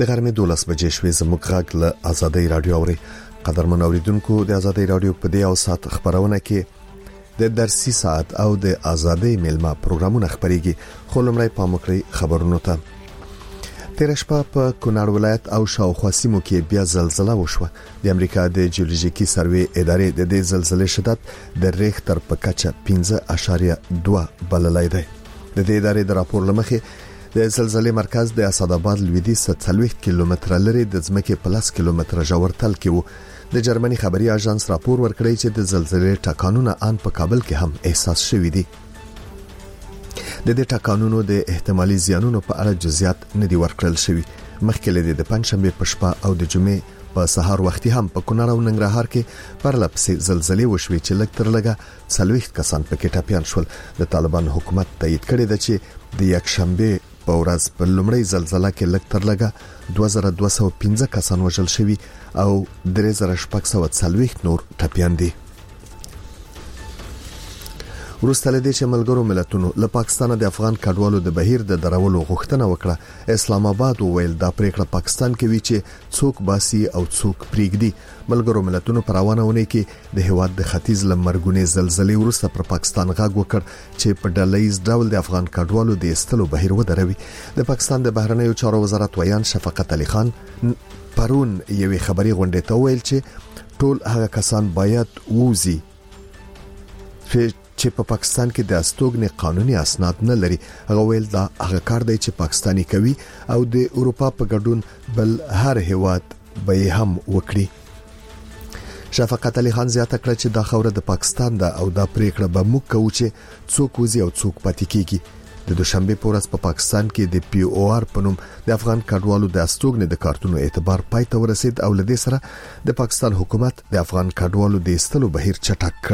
د غرمې 12 بجې شوې زموږ غږ له آزادۍ رادیو اوري. قدرمن اوریدونکو د آزادۍ رادیو په دې او سات خبرونه کې د درسي ساعت او د آزادۍ میلمه پروګرامونه خبريږي. خو لمړی پام وکړئ خبرونو ته. تیر شپه په کونړ ولایت او شاوخوا سیمو کې بیا زلزلہ وشوه. د امریکا د جیولوژیکي سروې ادارې د دې زلزلې شدت د ریختر په کچه 5.2 بللای دی. د دې ادارې د راپور لمخې د زلزلې مرکز د اسداباد لویدیځ 40 کیلومتره لري د ځمکې په 10 کیلومتره ژور تل کې وو. د جرمني خبري اژانس راپور ورکړی چې د زلزلې ټکانونه ان په کابل کې هم احساس شوي دي. د دې ټکانونو د احتمالي زیانونو په اړه جزئیات نه دي ورکړل شوي. مخکې له د پنځشنبه په شپه او د جمعې په سهار وختي هم په کونړ او ننګرهار کې پرلپسې زلزلې وشوي چې لږ تر لږه 40 کسان پکې ټپيان شول. د طالبان حکومت تایید کړی دی چې د یکشنبه په ورځ په لومړۍ زلزلہ کې لږ تر لږه 2215 کسان وژل شوي او 3640 نور ټپيان دي. وروسته له دې چې ملګرو ملتونو له پاکستان د افغان کډوالو د بهیر د درولو غوښتنه وکړه، اسلام آباد وویل دا پریکړه پاکستان کوي چې څوک باسي او څوک پریږدي. ملګرو ملتونو پر روانونه کې د هواد د ختیځ لمرګونې زلزلې وروسته پر پاکستان غاګ وکړ چې په ډلهیز ډول د افغان کډوالو د استلو بهیر ودروي. د پاکستان د بهرنیو چارو وزارت ویان شفقت علي خان پرون یوې خبري غونډې ته ویل چې ټول هغه کسان باید ووزي چې په پاکستان کې د استوګنې قانوني اسناد نه لري. هغه ویل دا هغه کار دی چې پاکستاني کوي او د اروپا په ګډون بل هر هیواد به هم وکړي. شفقت علي خان زیاته کړه چې دا خوره د پاکستان ده او دا پریکړه به موږ کوو چې څوک وزي او څوک پاتې کیږي. د دوشنبه په ورځ په پاکستان کې د پی او آر په نوم د افغان کډوالو د استوګنې د کارتونو اعتبار پای ته ورسید او لدې سره د پاکستان حکومت د افغان کډوالو د استلو بهیر چټک کړ.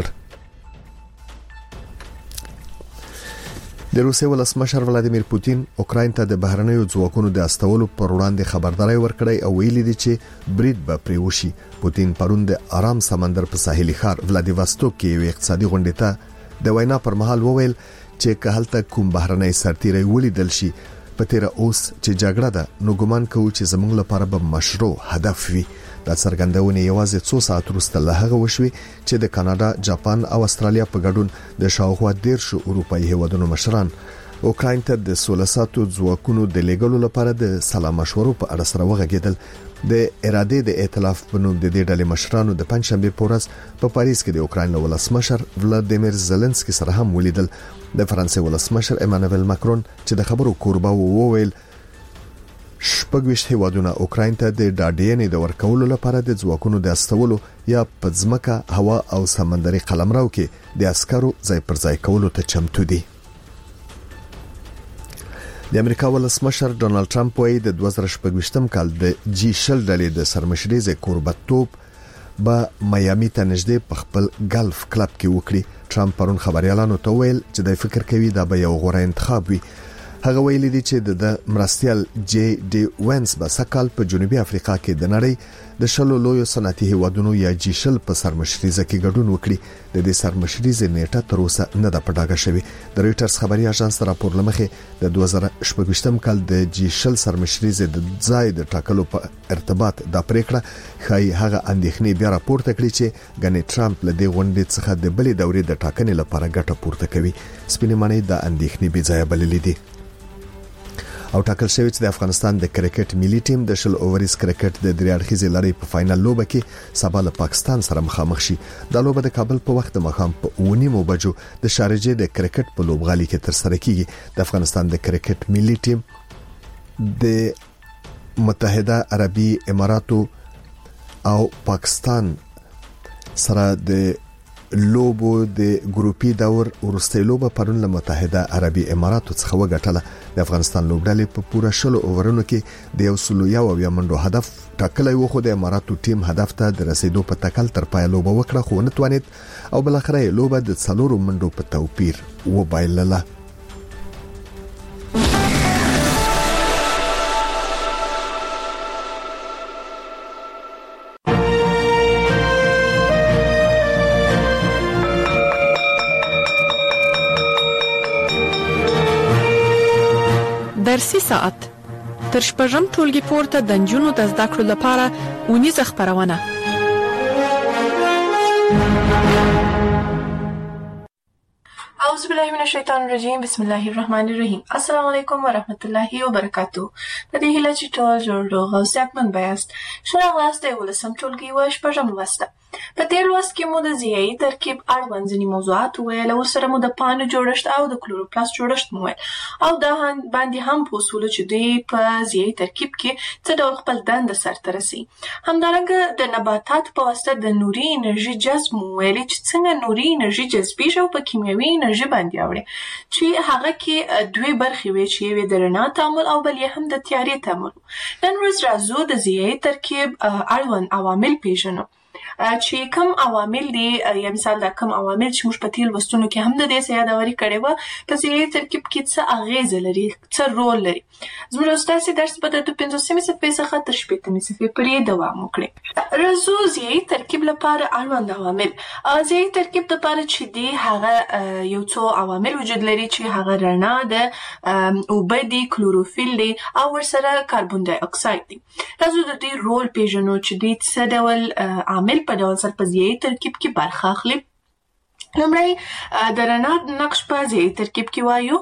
د روسیې ولسمشر ولادیمیر پوتین اوکراین ته د بهرنیو ځواکونو د استولو پر وړاندې خبرداري ورکړی او ویلي دی چې برید به پریوشي. پوتین پرون د آرام سمندر په ساحلي ښار ولادیواستوک کې یو اقتصادي غونډه ته د وینا پر مهال وویل چې که هلته کوم بهرنی سرتیری ولیدل شي په تیر اوس چې جګړه ده نو ګمان کوو چې زموږ لپاره به مشروع هدف وي. دا څرګندونه یوازې 2 ساعت وروسته له هغه وشوي چې د کاناډا، جاپان او استرالیا په ګډون د شاوخوا 13 اروپایي هیوادونو مشران اوکراین ته د 1600 ځواکونو د لیږلو لپاره د سلا مشورو په اړه سره وغږیدل. د اراده د ائتلاف په نوم د دې ډلې مشرانو د پنځشنبه په ورځ په پاریس کې د اوکراین ولسمشر ولادیمیر زيلنسکي سره هم ولیدل. د فرانسې ولسمشر ایمانوئل ماکرون چې د خبرو کوربه وویل شپږ هیوادونه اوکراین ته د ډاډینې د ورکولو لپاره د ځواکونو د استولو یا په ځمکه، هوا او سمندري قلمرو کې د عسکرو ځای پر ځای کولو ته چمتو دي. د امریکا ولسمشر ډونالد ټرمپ وايي د 2018 کال د جی شل ډلې د سرمشريزه کوربتوب به میامي ته نږدې په خپل ګلف کلب کې وکړي. ټرمپ پرون خبريالانو ته ویل چې د فکر کوي دا به یو غوره انتخاب وي. هغه ویلي دی چې د مرستيال جی ډي وینس به سکهال په جنوبي افریقا کې د نړۍ د شلو لویو صنعتي هیوادونو یا جی شل په سرمشريزه کې ګډون وکړي. د دې سرمشريزه نیټه تر اوسه نه ده پټاګه شوې. د رويټرز خبري اژانس راپور لمخې د 2018 کال د جی شل سرمشريزه د ځای د ټاکلو په ارتباط د پریکړه خای هغه اندېښنې بیا راپورته کړې چې ګنې ټرمپ له دې غونډې څخه د بلې دورې د ټاکنې لپاره ګټه پورته کوي. سپینمنې د اندېښنې بې ځای بللې دي. او ټاکل شوی چې د افغانستان د کرکټ ملي ټیم د شل اوورز کرکټ د درې اړخیزې لړۍ په فائنل لوبه کې سبا له پاکستان سره مخامخ شي. دا لوبه د کابل په وخت مخام په 9 بجو د شارجه د کرکټ په لوبغالي کې تر سره کیږي. د افغانستان د کرکټ ملي ټیم د متحده عربي اماراتو او پاکستان سره د لوبو د ګروپي دور ورسته لوبه پرون له متحده عربي اماراتو څخه وګټله. د افغانستان لوبډلې په پوره شلو اوورونو کې د 101 منډو هدف ټاکلی و، خو د اماراتو ټیم هدف ته د رسیدو په تکل تر پای لوبه وکړه خو نه توانید او بل اخر لوبه د 4 منډو په توپیر وبایلله. درسي ساعت تر شپږم ټولګي پورته د نجونو د زده کړو لپاره ونیزه خپرونه. اعوذ بالله من الشیطان الرجیم. بسم الله الرحمن الرحیم. السلام علیکم و رحمت الله وبرکاتو. د دې هیله چې ټول جوړ روغ او صحتمند بیاست. ښه راغلاست د 11م ټولګي و شپږم لوست. په دې لوست کې مو د ضیایي ترکیب اړوند ځینې موضوعات وویل، ورسره مو د پاڼو جوړښت او د کلوروپلاست جوړښت مو وویل او دا باندې هم پوسولو چې دوی په ضیایي ترکیب کې څه ډول خپل دنده سرته رسوي. همدارنګه د نباتاتو په واسطه د نوري انرژي جذب مو ویلې چې څنګه نوري انرژي جذبیږي او په کیمیاوي انرژي باندې اوړي، چې هغه کې دوه برخې وي چې یوې د رڼا تعامل او بل یې هم د تیارې تعامل. نن ورځ راځو د ضیایي ترکیب اړوند عوامل پیژنو چې کوم عوامل دي، یا مثال دا کوم عوامل چې موږ په تیر لوستونو کې هم د دې څه یادوري کړې و، په ضیایي ترکیب کې څه اغیزه لري، څه رول لري. زموږ ستاسو درس به د 15مې صفحې څخه تر 15مې صفحې پورې دوام وکړي. راځو ضیایي ترکیب لپاره اړوند عوامل. ضیایي ترکیب لپاره چې دی هغه یو څو عوامل وجود لري چې هغه رڼا ده، اوبه دي، کلوروفیل دی او ورسره کاربن ډای اکساید دی. راځو د دې رول پیژنو چې دوی څه ډول عامل په ډول سره په ضیایي ترکیب کې برخه اخلي. لومړی د رڼا نقش په ضیایي ترکیب کې وایو.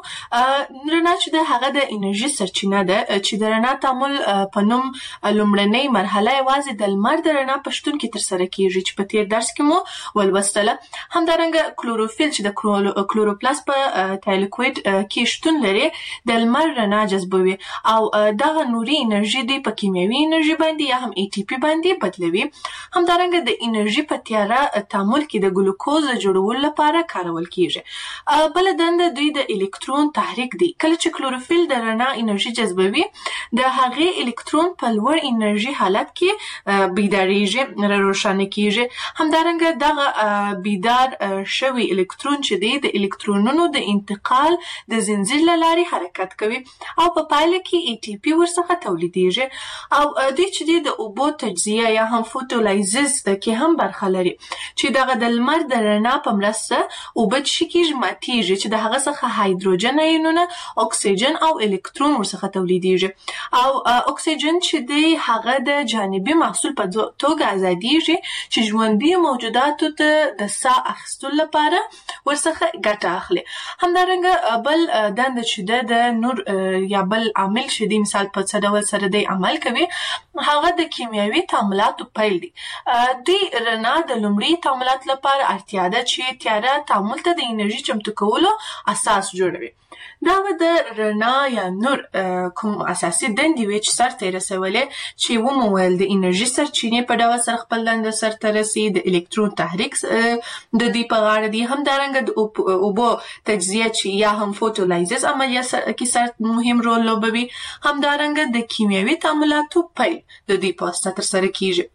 رڼا چې ده هغه د انرژي سرچینه ده چې د رڼا تعامل په نوم لومړنۍ مرحله یوازې د لمر د رڼا په شتون کې ترسره کیږي چې په تیر درس کې مو ولوستله. همدارنګه کلوروفیل چې د کلوروپلاست په تایلوکوید کې شتون لري د لمر رڼا جذبوي او دغه نوري انرژي دوی په کیمیاوي انرژي باندې یا هم ATP باندې بدلوي. همدارنګه د انرژي په تیاره تعامل کې د ګلوکوز جوړولو لپاره کارول کیږي. بل دنده دوی د الکترون تحریک دی. کله چې کلوروفیل د رڼا انرژي جذبوي د هغې الکترون په لوړ انرژي حالت کې بیداریږي، روښانه کیږي. همدارنګه دغه بیدار شوی الکترون چې دی د الکترونونو د انتقال د زنجیر له لارې حرکت کوي او په پایله کې ATP ورڅخه تولیدیږي او دوی چې دی د اوبو تجزیه یا هم فوتولایزز کې هم برخه لري چې دغه د لمر د رڼا په مرسته اوبه چې کېږي ماتیږي چې د هغه څخه هایدروجن ایونونه، اکسیجن او الکترون ورڅخه تولیدیږي او اکسیجن چې دی هغه د جانبي محصول په توګه ازادیږي چې ژوندي موجوداتو ته د ساه اخیستلو لپاره ورڅخه ګټه اخلي. همدارنګه بل دنده چې ده د نور یا بل عامل چې دی مثال په څه ډول سره دی عمل کوي هغه د کیمیاوي تعاملاتو پیل دی. دوی رڼا د لومړي تعاملات لپاره اړتیا ده چې تیاره تعامل ته د انرژي چمتو کولو اساس جوړوي. دا به د رڼا یا نور کوم اساسي دندې وي چې سرته یې رسولې چې ومو ویل د انرژي سرچینې په ډول سره خپل دنده سرته رسي، د الکترون تحریک د دوی په غاړه دی. همدارنګه د اوبو تجزیه چې یا هم فوتولایزز عملیه کې سر مهم رول لوبوي. همدارنګه د کیمیاوي تعاملاتو پیل د دوی په واسطه ترسره کیږي.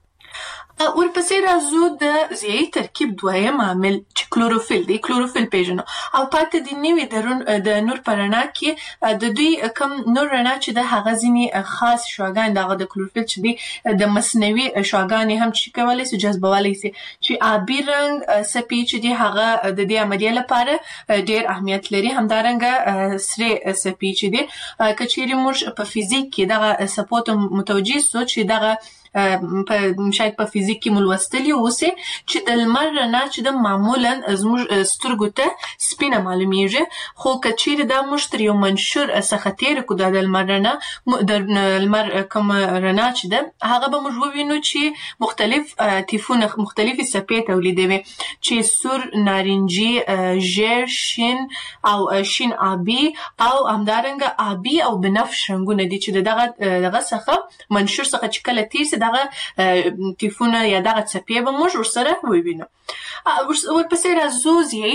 ورپسې راځو د ضیایي ترکیب دویم عامل چې کلوروفیل دی. کلوروفیل پیژنو او پاتې د نوي د نور په رڼا کې د دوی کم نور رڼا چې د هغه ځینې خاص شعاګان دغه د کلوروفیل چې دی د مصنوعي شعاګانې هم چې کولی سي جذبولی سي چې آبي رنګ سپي چې دی هغه د دې عملیې لپاره ډېر اهمیت لري. همدارنګه سرې سپي چې دی که چیرې موږ په فزیک کې دغه څپو ته متوجه سو چې دغه شاید په فزیک کې مو لوستلي اوسئ چې د لمر رڼا چې د معمولا زموږ سترګو ته سپینه معلومیږي، خو که چیرې دا موږ تر یو منشور څخه تېره کړو د لمر رڼا د لمر کوم رڼا چې ده هغه به موږ ووینو چې مختلف تیفونه مختلفې څپې تولیدوي چې سور، نارنجي، ژیړ، شین او شین آبي او همدارنګه آبي او بنفش رنګونه دي چې دغه څخه منشور څخه چې کله تېر سي دغه تیفونه یا دغه څپې به موږ ورسره ووینو. ورپسې راځو ضیایي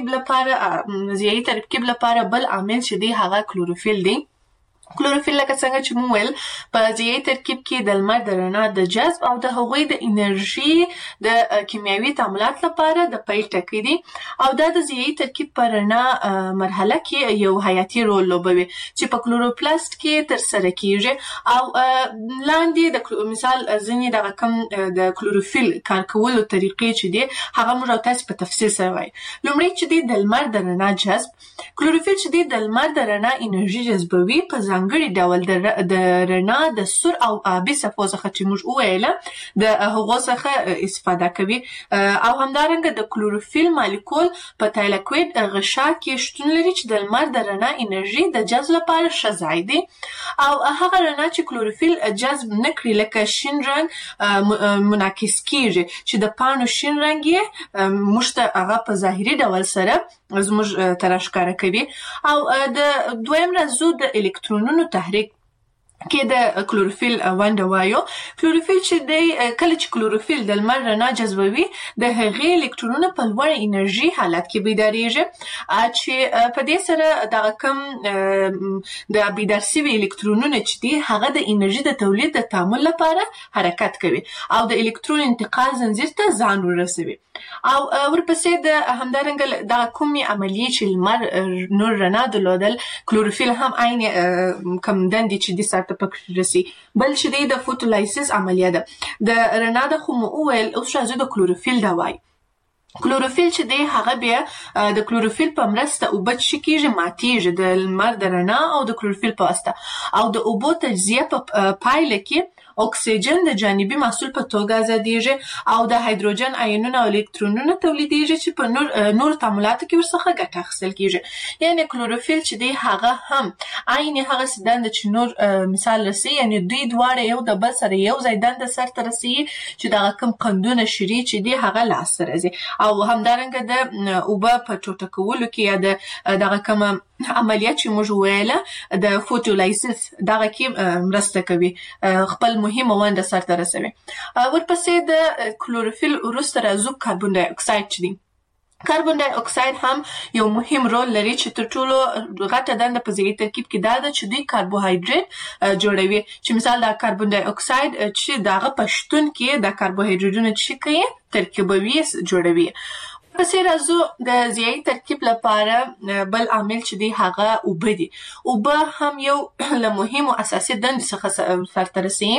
ترکیب لپاره بل عامل چې دی هغه کلوروفیل دی. کلوروفیل لکه څنګه چې مو ویل په ضیایي ترکیب کې د لمر د رڼا د جذب او د هغوی د انرژي د کیمیاوي تعاملات لپاره د پیل ټکی دی او دا د ضیایي ترکیب په رڼا مرحله کې یو حیاتي رول لوبوي چې په کلوروپلاست کې ترسره کیږي او لاندې د مثال ځینې دغه کم د کلوروفیل کار کولو طریقې چې دی هغه موږ تاسو په تفصیل سره وایو. لومړی چې دی د لمر د رڼا جذب. کلوروفیل چې دی د لمر د رڼا انرژي جذبوي په ځانګړي ډول د رڼا د سور او آبي څپو څخه چې موږ وویله د هغو څخه استفاده کوي او همدارنګه د کلوروفیل مالیکول په تایلاکویډ غشا کې شتون لري چې د لمر د رڼا انرژي د جذب لپاره ښه ځای دی او هغه رڼا چې کلوروفیل جذب نه کړي لکه شین رنګ منعکس کیږي چې د پاڼو شین رنګ یې موږ ته هغه په ظاهري ډول سره زموږ ته راښکاره کوي او د دویم راز د الکترونونو تحریک کې د کلوروفیل ونډه وایو. کلوروفیل چې دی کله چې کلوروفیل د لمر رڼا جذبوي د هغې الکترونونه په لوړ انرژي حالت کې بیداریږي چې په دې سره دغه کم د بیدار شوي الکترونونه چې دي هغه د انرژي د تولید د تعامل لپاره حرکت کوي او د الکترون انتقال زنځیر ته ځان ورسوي او ورپسې د همدارنګه دغه کومې عملیې چې لمر نور رڼا درلودل کلوروفیل هم عین کم دندې چې دي ته پکې رسي بل چې دی د فوټولایسیس عملیه ده د رڼا د خو مو وویل اوس راځو د کلوروفیل دا وایي. کلوروفیل چې دی هغه بیا د کلوروفیل په مرسته اوبه څه کیږي ماتیږي د لمر د رڼا او د کلوروفیل په واسطه او د اوبو تجزیه په پایله کې اکسیجن د جانبي محصول په توګه ازادیږي او د هایدروجن آیونونه او الکترونونه تولیدیږي چې په نور تعاملاتو کې ورڅخه ګټه اخیستل کیږي. یعنی کلوروفیل چې دی هغه هم عین هغه دنده چې نور مثال رسي یعنی دوی دواړه یو د بل سره یو ځای دنده سرته رسي چې دغه کوم قندونه شری چې دی هغه لاس راځي او همدارنګه د اوبه په ټوټه کولو کې یا دغه کوم عملیات چې موږ ویله د فوټولایسیس دغه کې مرسته کوي خپل مهمه ونډه سرته رسوي. ورپسې د کلوروفیل وروسته راځو کاربن ډای اکساید چې دی. کاربن ډای اکساید هم یو مهم رول لري چې تر ټولو غټه دنده په ذري ترکیب کې دا ده چې دوی کاربوهایډریټ جوړوي چې مثال د کاربن ډای اکساید چې دغه په شتون کې د کاربوهایډریټونو چې کوي ترکیبوي جوړوي. پسې راځو د ضیايي ترکیب لپاره بل عامل چې دی هغه اوبه دي. اوبه هم یو له مهمو اساسي دندو څخه سرته رسي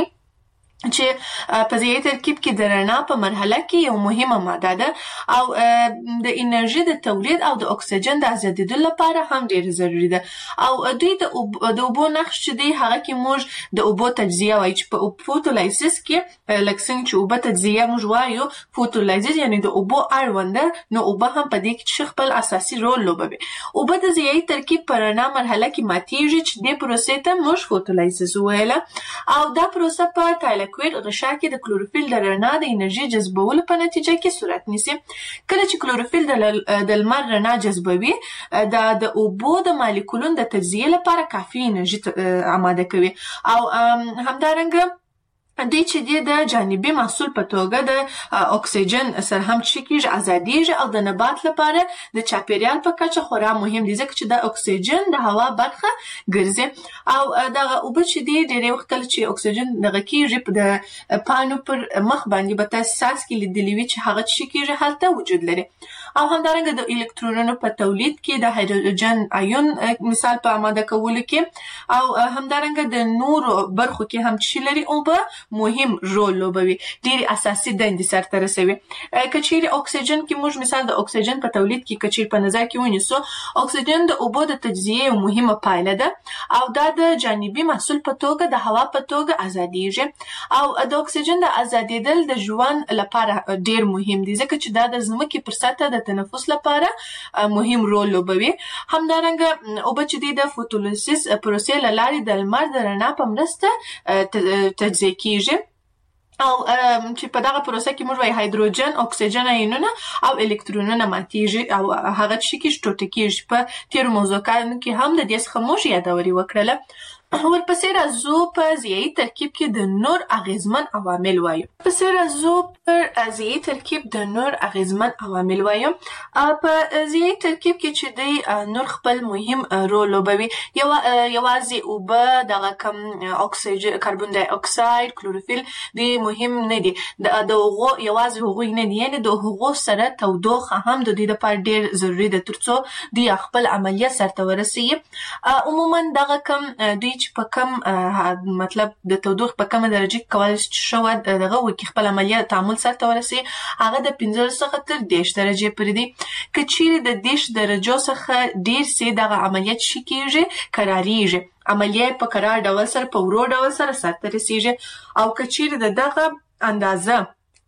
چې په ضیايي ترکیب کې د رڼا په مرحله کې یو مهمه ماده ده او د انرژي د تولید او د اکسیجن د ازادېدو لپاره هم ډېر ضروري ده او دوی د اوبو نقش چې دی هغه کې موږ د اوبو تجزیه وایي چې په فوټولایسیس کې لکه څنګه چې اوبه تجزیه موږ وایو فوټولایسیس یعنی د اوبو اړونده نو اوبه هم په دې کې خپل اساسي رول لوبوي. اوبه د ضیايي ترکیب په رڼا مرحله کې ماتیږي چې دې پروسې ته موږ فوټولایسیس ویله او دا پروسه په تایلاکویډ غشا کې د کلوروفیل د رڼا د انرژي جذبولو په نتیجه کې صورت نیسي. کله چې کلوروفیل د لمر رڼا جذبوي د اوبو د مالیکولونو د تجزیه لپاره کافي انرژي آماده کوي او همدارنګه دوی چې دی د جانبي محصول په توګه د اکسیجن سره هم چې کېږي ازادیږي او د نبات لپاره د چاپیریال په کچه خورا مهم دي ځکه چې د اکسیجن د هوا برخه ګرځي او دغه اوبه چې دی ډېری وخت کله چې اکسیجن دغه کېږي د پاڼو پر مخ باندې به تاسو ساس کې لیدلی وي چې هغه چې کېږي هلته وجود لري او همدارنګه د الکترونونو په تولید کې د هایدروجن آیون مثال په آماده کولو کې او همدارنګه د نورو برخو کې هم چې لري اوبه مهم رول لوبوي ډېری اساسي دندې سرته رسوي. که چیرې اکسیجن کې موږ مثال د اکسیجن په تولید کې که چیرې په نظر کې ونیسو اکسیجن د اوبو د تجزیې یو مهمه پایله ده او دا د جانبي محصول په توګه د هوا په توګه ازادیږي او د اکسیجن د ازادېدل د ژوند لپاره ډېر مهم دي ځکه چې دا د ځمکې پر سطحه د تنفس لپاره مهم رول لوبوي. همدارنګه اوبه چې دي د فوټولایسیس پروسې له لارې د لمر د رڼا په مرسته تجزیه کیږي او چې په دغه پروسه کې موږ وایي هایدروجن اکسیجن آیونونه او الکترونونه ماتیږي او هغه چې کې ټوټه کیږي. په تیرو موضوعاتو کې هم د دې څخه موږ یادوري وکړله. ورپسې راځو په ضیايي ترکیب کې د نور اغیزمن عوامل وایو. ورپسې راځو پر ضیايي ترکیب د نور اغیزمن عوامل وایو. په ضیايي ترکیب کې چې دی نور خپل مهم رول لوبوي یوازې اوبه دغه کم اکسیجن کاربن ډای اکساید کلوروفیل دی مهم نه دي د هغو یوازې هغوی نه دي یعنې د هغو سره تودوخه هم د دوی لپاره ډېر ضروري ده تر څو دوی خپل عملیه سرته ورسوي. عموما دغه کم دوی چې په کم مطلب د تودوخې په کومه درجه کې کولای شي شو دغه وکړي خپل عملیات تعامل سره ورسي هغه د 15 څخه تر 10 درجه پورې دي. که چیرې د 10 درجو څخه ډیر سي دغه عملیات شي کېږي کراریږي عملیات په قرار ډول سره په ورو ډول سره سرته رسیږي او که چیرې دغه اندازه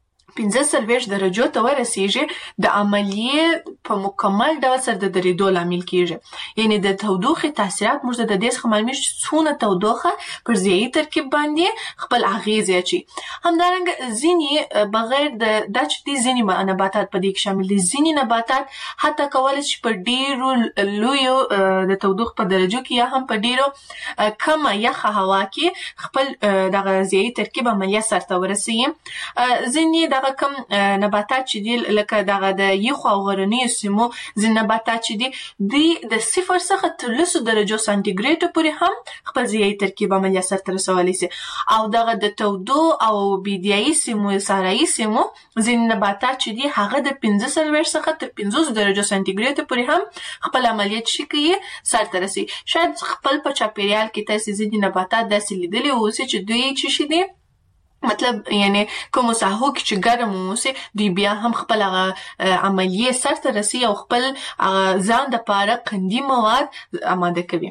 15 درجو ته ورسیږي د عملیې په مکمل ډول سره د درېدو لامل کیږي. یعنی د تودوخې تاثیرات موږ د دې څخه معلومیږي چې څونه تودوخه پر ضیايي ترکیب باندې خپل اغیز اچي. همدارنګه ځینې بغیر د چې ځینې نباتات په دې کې شامل دي. ځینې نباتات حتی کولای شي په ډیرو لویو د تودوخې په درجو کې یا هم په ډیرو کمه یخه هوا کې خپل دغه ضیايي ترکیب عملیه سرته ورسوي. ځینې دغه کوم نباتات چې دي لکه دغه د یخو او غرنیو سیمو ځینې نباتات چې دي د 0 څخه تر 10 درجو سانتیګریډ پورې هم خپل ضیايي ترکیب عملیه سرته رسولی شي او دغه د تودو او بیدیایي سیمو صحرایي سیمو ځینې نباتات چې دي هغه د 15 څخه تر 50 درجو سانتیګریډ پورې هم خپل عملیات شي کوي سرته رسي. شاید خپل په چاپیریال کې تاسو ځینې نباتات داسې لیدلي اوسئ چې دوی چې شي دي مطلب یعنی کوم ساحو کې چې ګرم اوسي دوی بیا هم خپل عملیه سرته رسي او خپل ځان د پاره قندي مواد آماده کوي.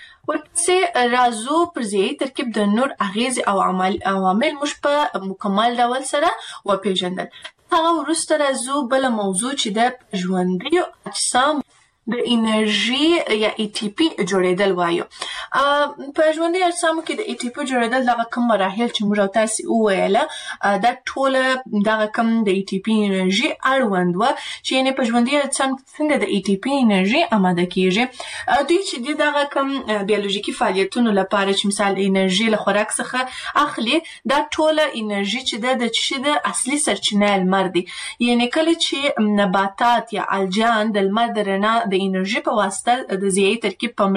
ورپسې راځو پر ضیايي ترکیب د نور اغیز او عوامل موږ په مکمل ډول سره وپیژندل. هغه وروسته راځو بل موضوع چې د ژوندیو اجسام د انرژي یا ATP جوړېدل وایو. په ژوندي اجسامو کې د ATP جوړېدل دغه کوم مراحل چې موږ تاسو وویله دا ټول دغه کوم د ATP انرژي اړوند و چې یعنی په ژوندي اجسام څنګه د ATP انرژي آماده کیږي. دوی چې دغه کوم بیولوژیکي فعالیتونو لپاره چې مثال د انرژي له خوراک څخه اخلي دا ټول انرژي چې د چې د اصلي سرچینه لمر دی. یعنی کله چې نباتات یا الجان د لمر د رڼا د انرژي په واسطه د ضیايي ترکیب په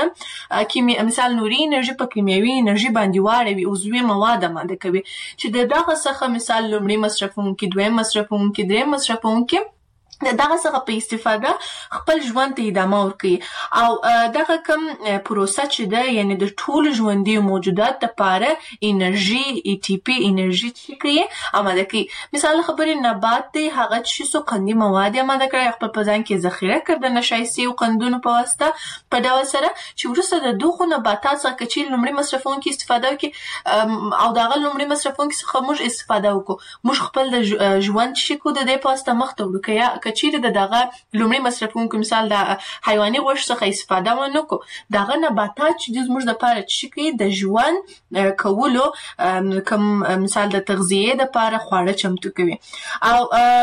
مرسته مثال نوري انرژي په کیمیاوي انرژي باندې واړوي او عضوي مواد آماده کوي چې دغه څخه مثال لومړی مصرفونکي دویم مصرفونکي دریم مصرفونکي دغه څخه په استفاده خپل ژوند ته ادامه ورکړي او دغه کوم پروسه چې ده یعنی د ټول ژوندي موجودات لپاره انرژي ATP انرژي چې کوي آماده کوي. مثال خبرې نبات دی هغه چې څو قندي مواد آماده کړي خپل په ځان کې ذخیره کړي د نشایستي او قندونو په واسطه په ډول سره چې وروسته د دغو نباتات څخه چې لومړی مصرفونکي استفاده وکړي او دغه لومړی مصرفونکي څخه موږ استفاده وکړو موږ خپل د ژوند چې کو د دې په واسطه مخ ته وړو کچېره دغه لومړی مصرفونکو مثال د حیواني غوښې څخه استفاده ونکړو دغه نباتات چې موږ لپاره چې کوي د ژوند کولو کوم مثال د تغذیه لپاره خواړه چمتو کوي او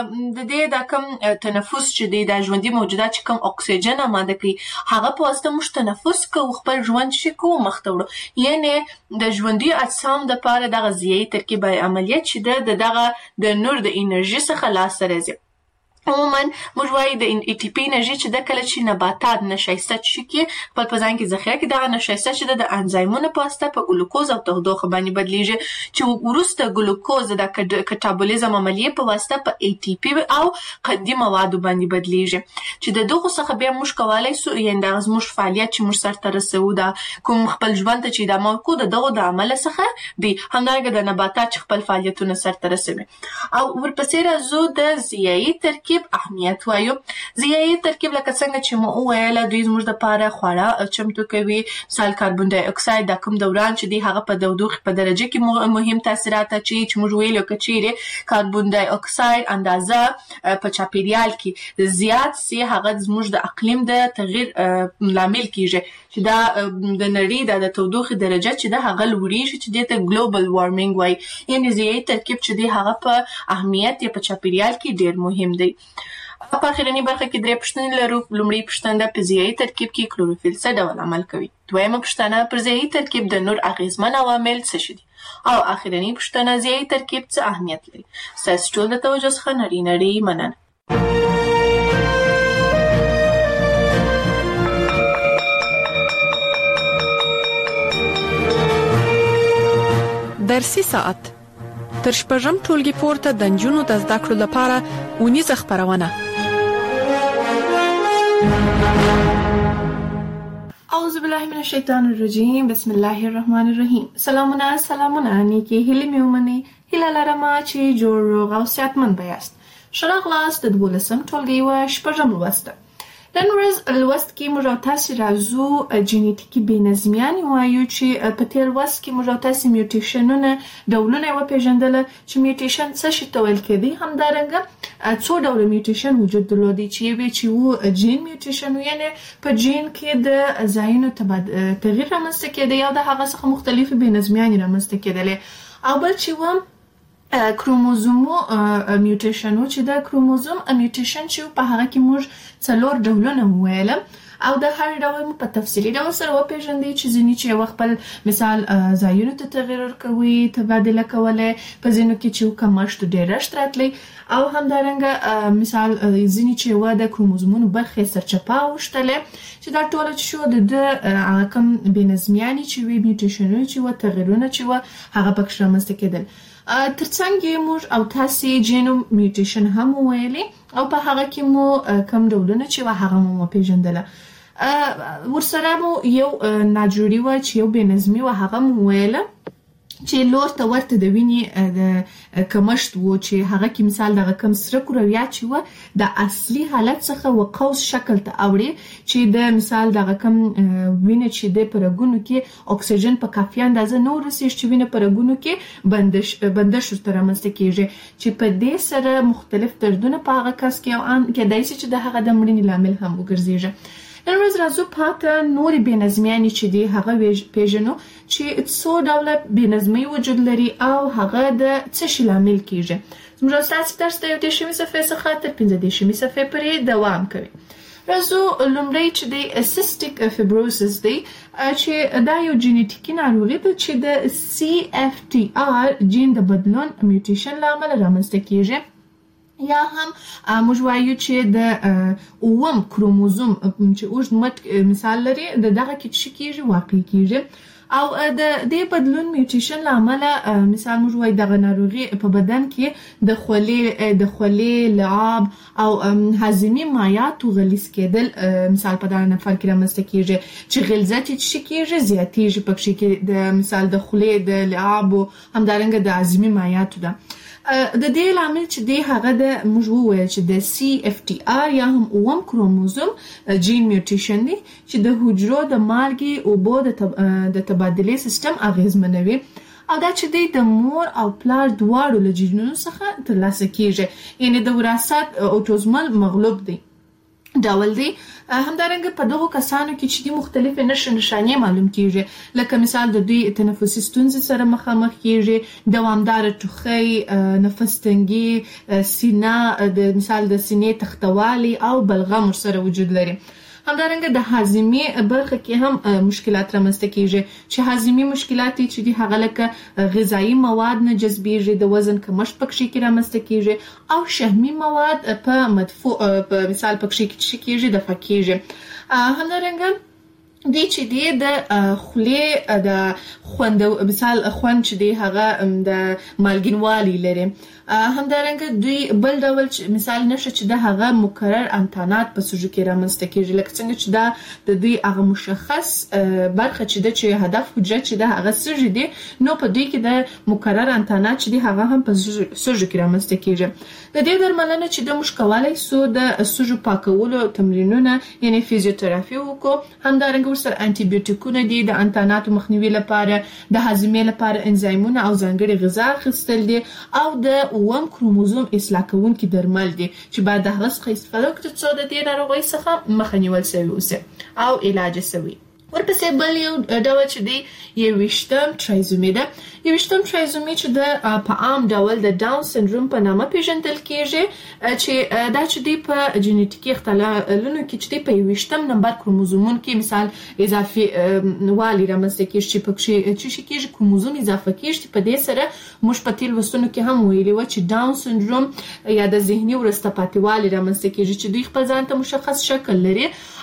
د دې د کوم تنفس چې د ژوندي موجودات چې کوم اکسیجن آماده کوي هغه په واسطه موږ تنفس کوو خپل ژوند چې کوو مخ ته وړو. یعنی د ژوندي اجسام لپاره دغه ضیايي ترکیب عملیات چې دغه د نور د انرژي څخه لاس راځي. عموما موږ وایو د ATP انرژي چې د کله چې نباتات نشایسته شي کې خپل په ځان کې ذخیره کې دغه نشایسته چې د انزایمونو په واسطه په ګلوکوز او تودوخه باندې بدلیږي چې وروسته ګلوکوز د کټابولیزم عملیې په واسطه په ATP او قندي موادو باندې بدلیږي چې د دغه څخه بیا موږ کولای سو یعنی د موږ فعالیت چې موږ سره رسو دا کوم خپل ژوند ته چې ادامه ورکړو دغه د عمل څخه دی همدارنګه د نباتات چې خپل فعالیتونه سره رسوي. او ورپسې راځو د ضیايي ترکیب اهمیت وایو. ضیايي ترکیب لکه څنګه چې مو ویل دوی زموږ لپاره خواړه چمتو کوي مثال کاربن ډای اکساید د کوم دوران چې دی هغه په تودوخې په درجه کې مهم تاثیرات اچي چې موږ ویلو کچېره کاربن ډای اکساید اندازه په چاپیریال کې زیات سي هغه زموږ د اقلیم د تغییر لامل کیږي چې دا د نړۍ د تودوخې درجه چې د هغه لوړیږي چې د ګلوبل وارمینګ وای. یعنی ضیايي ترکیب چې دی هغه په اهمیت یا په چاپیریال کې ډیر مهم دی. په اخرنی برخه کې درې پوښتنې لرو. لومړی پوښتنه په ضیايي ترکیب کې کلوروفیل څه ډول عمل کوي. دویمه پوښتنه پر ضیايي ترکیب د نور اغیزمن عوامل څه دي او اخرنی پوښتنه ضیايي ترکیب څه اهمیت لري. ستاسو ټول د توجه څخه نړۍ مننه. درسي ساعت تر شپږم ټولګي پورته د نجونو د زده کړو لپاره ونیزه خبرونه. اعوذ بالله من الشیطان الرجیم بسم الله الرحمن الرحیم. سلامونه نیکی هیله میومنی هیله لرم چې جوړ روغ او صحتمند بیاست. ښه راغلاست د 12 ټولګي و شپږم لوست. نن ورځ لوست کې موږ او تاسې راځو جینیټیکي بېنظمیانې وایو چې په تېر لوست کې موږ او تاسې میوټیشنونه ډولونه یې وپېژندله چې میوټیشن څه شي ته ویل کېدی. همدارنګه څو ډوله میوټیشن وجود درلودی چې یو چې و جین میوټیشن و، یعنې په جین کې د ځایونو تغییر رامنځته کېدی او د هغه څخه مختلفې بېنظمیانې رامنځته کېدلې. او بل چې و کروموزومو میوټیشن و چې د کروموزوم میوټیشن چې په هغه کې موږ 4 ډولونه وویل او د هر ډول په تفصیلي ډول سره وپېژندی چې ځینې چې یو خپل مثال ځایونو ته تغییر ورکوي، تبادله کولی، په ځینو کې چې کمښت ډېرښت راتلی او همدارنګه مثال ځینې چې یوه د کروموزومونو برخې سرچپه اوښتلی چې دا ټوله چې شو د کوم بېنظمیانې چې وي، میوټیشنونه چې وه، تغییرونه چې وه، هغه پکښې رامنځته کېدل. ترڅنګ یې موږ او تاسې جینوم میوټیشن هم وویلې او په هغه کې مو کم ډولونه چې وه هغه مو وپېژندله. ورسره مو یو ناجوړي وه چې یو بېنظمي وه، هغه مو وویله چې لور ته ورته د وینې د کمښت و چې هغه کې مثال دغه کم سره کرویات چې وه د اصلي حالت څخه و قوس شکل ته اوړي چې د مثال دغه کم وینه چې د په رګونو کې اکسیجن په کافي اندازه نه ورسېږي چې وینه په رګونو کې بندش ورته رامنځته کېږي چې په دې سره مختلف دردونه په هغه کس کې او ان کېدای شي چې د هغه د مړینې لامل هم وګرځېږي. نن ورځ راځو پاته نورې بېنظمیانې چې دي هغه پېژنو چې څو ډوله بېنظمۍ وجود لري او هغه د څه شي لامل کېږي. زموږ ستاسې درس د 11 صفحې څخه تر 15 صفحې پورې دوام کوي. راځو لومړی چې د سیسټیک فیبروسس دی چې دا یو جینیټیکي ناروغي ده چې د CFTR جین د بدلون میوټیشن له امله رامنځته کېږي یا هم موږ وایو چې د اووم کروموزوم چې اوږد مټ مثال لري د دغه کې څه کېږي واقع کېږي او د دې بدلون میوټیشن له امله مثال موږ وایو دغه ناروغي په بدن کې د خولې لعاب او هاضمي مایعاتو غلیظ کېدل مثال په دغه نفر کې رامنځته کېږي چې غلظت یې څه کېږي زیاتېږي پکښې کې د مثال د خولې د لعابو همدارنګه د هاضمي مایعاتو ده. د دې لامل چې دی هغه د موږ وویل چې د CFTR یا هم اووم کروموزوم جین میوټیشن دی چې د حجرو د مالګې اوبو د تبادلې سیستم اغیزمنوي او دا چې دی د مور او پلار دواړو له جینونو څخه ترلاسه کېږي، یعنې د وراثت اوټوزمل مغلوب دی ډول دی. همدارنګه په دغو کسانو کې چې دي مختلفې نښانې معلوم کېږي لکه مثال د دوی تنفسي ستونزې سره مخامخ کېږي، دوامداره ټوخی، نفس تنګي، سینه د مثال د سینې تختوالی او بلغم ورسره وجود لري. همدارنګه د هاضمې برخه کې هم مشکلات رامنځته کېږي چې هاضمي مشکلات چې دي هغه لکه غذایي مواد نه جذبېږي، د وزن کمښت پکښې کې رامنځته کېږي او شحمي مواد په مثال پکښې کې څه کېږي دفع کېږي. همدارنګه دی چې دی د خولې د مثال خوند چې دی هغه د مالګینوالي لري. همدارنګه دوی بل ډول مثال نشه چې د هغه مکرر انتانات په سږو کې رامنځته کېږي لکه څنګه چې دا د دوی هغه مشخص برخه چې د چې هدف حجره چې د هغه سږي دي نو په دوی کې د مکرر انتانات چې دی هغه هم په سږو کې رامنځته کېږي. د دې درملنه چې د موږ کولی سو د سږو پاکولو تمرینونه یعنې فیزیوتراپي وکړو، همدارنګه ورسره انټي بیوټیکونه دي د انتاناتو مخنیوي لپاره، د هاضمې لپاره انزایمونه او ځانګړي غذا اخیستل دي او د اووم کروموزوم اصلاح کوونکي درمل دي چې باید د هغه څخه استفاده وکړو څو د دې ناروغۍ څخه مخه نیول سوی اوسي او علاج سوی. ورپسې بل یو ډول چې دی 21م ټرایزومي ده. 21م ټرایزومي چې د په عام ډول د ډاون سندروم په نامه پیژندل کېږي چې دا چې دی په جینیټیکي اختلالونو کې چې دی په 21م نمبر کروموزومونو کې مثال اضافي والی رامنځته کېږي چې پکښې څه کېږي کروموزوم اضافه کېږي. په دې سره موږ په تېر لوستونو کې هم ویلي وو چې ډاون سندروم یا د ذهني وروسته پاتې والي رامنځته کېږي چې دوی خپل ځان ته مشخص شکل لري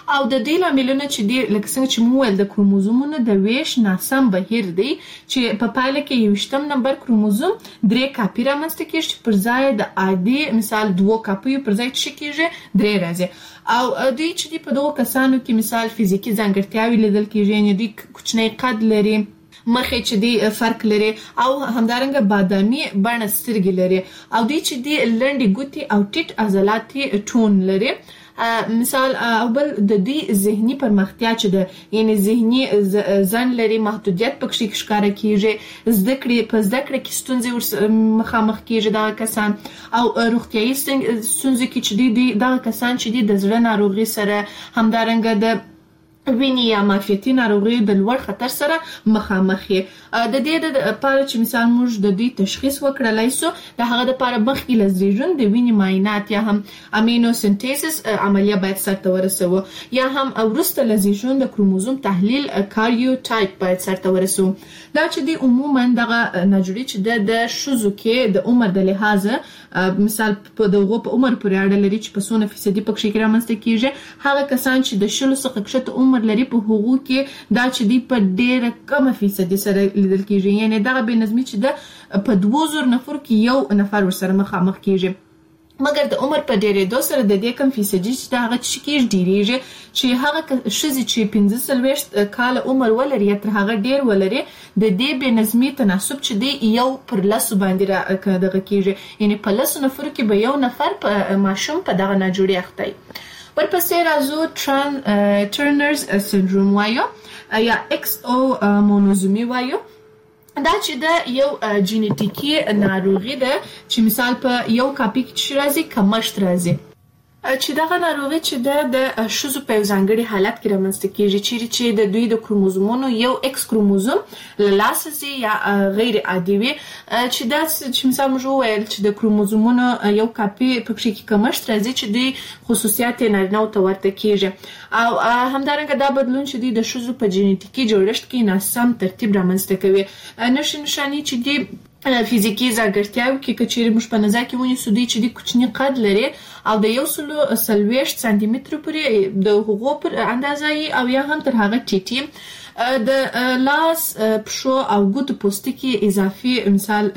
او د دې لاملونه چې دی لکه څنګه چې مو ول د کروموزومونو د ویش ناسم بهیر دی چې په پایله کې 20 نمبر کروموزوم 3 کاپی رامنځته کیږي پر ځای د عادي مثال 2 کاپی پر ځای چې کیږي 3 راځي او دوی چې دی په دغه کسانو کې مثال فزیکی ځانګړتیاوې لیدل کیږي یعنی دی کوچنی قد لري مخې چې دی فرق لري او همدارنګه بادامي بڼه سترګې لري او دوی چې دی لنډې ګوتې او ټیټ عضلاتي ټون لري مثال او بل د دې ذهني پرمختیا چې د یعنی ذهني ځان لري محدودیت پکې ښکارا کیږي زده کړې کې ستونزې مخامخ کیږي دا کسان او روغتیايي ستونزې کې چې دي دا کسان چې دي د زړه ناروغي سره همدارنګه د ویني یا معافیتي ناروغي د لوړ خطر سره مخامخ دي د دې لپاره چې مثال موږ د دې تشخیص وکړلای سو د هغه لپاره مخکې لزریجون د ویني معاینات یا هم امینو سنتیسس عملیه باید سرته ورسوي یا هم ورسته لزریجون د کروموزوم تحلیل کاریوټایپ باید سرته ورسوي دا چې دی عموما دغه نجوري چې د شوزو کې د عمر د لحاظه مثال په دغه په عمر پورې اړه لري چې په څونه فیصدي پکې رامنځته کیږي هغه کسان چې د شلو څخه کښته عمر لري په هغو کې دا چې دی په ډېر کم فیصدي سره لیدل کیږي یعنی دغه بې نظمي چې د په 2000 نفر کې یو نفر ورسره مخامخ کیږي مګر د عمر په ډېرېدو سره د دې کم فیصدي چې دا هغه چې کیږي ډیریږي چې هغه شزي چې 15 کال عمر ولري یا تر هغه ډیر ولري د دې بې نظمي تناسب چې دی یو پر لس باندې را دغه کیږي یعنی په لس نفر کې به یو نفر په ماشوم په دغه ناجوړي اخته ورپسې راځو ټرنرز سندروم وایو یا ایکس او مونوزومي وایو دا چې د یو جینیټیکی ناروغي ده چې مثال په یو کاپی کې راځي کمشت راځي چې دغه ناروغي چې د شوزو په ځانګړي حالت کې رامنځته کیږي چې د دوی د کروموزومونو یو ایکس کروموزوم لاسي یا غیر عادي وي چې دا چې مثال موږ وایل چې د کروموزومونو یو کاپی په کې کمشت راځي چې دوی خصوصیات نارینه او ورته کیږي او همدارنګه دا بدلون چې د شوزو په جینیټیکی جوړښت کې ناسم ترتیب رامنځته کوي نشانی چې دی فزیکی ځانګړتیاوې کې کچېرې موږ په نظر کې ونیسو دوی چې د کوچني قد لري او د 140 سانتي متر پورې د هغو پر اندازه او یا هم تر هغه ټیټي د لاس پښو او ګوتو پوستکي اضافي مثال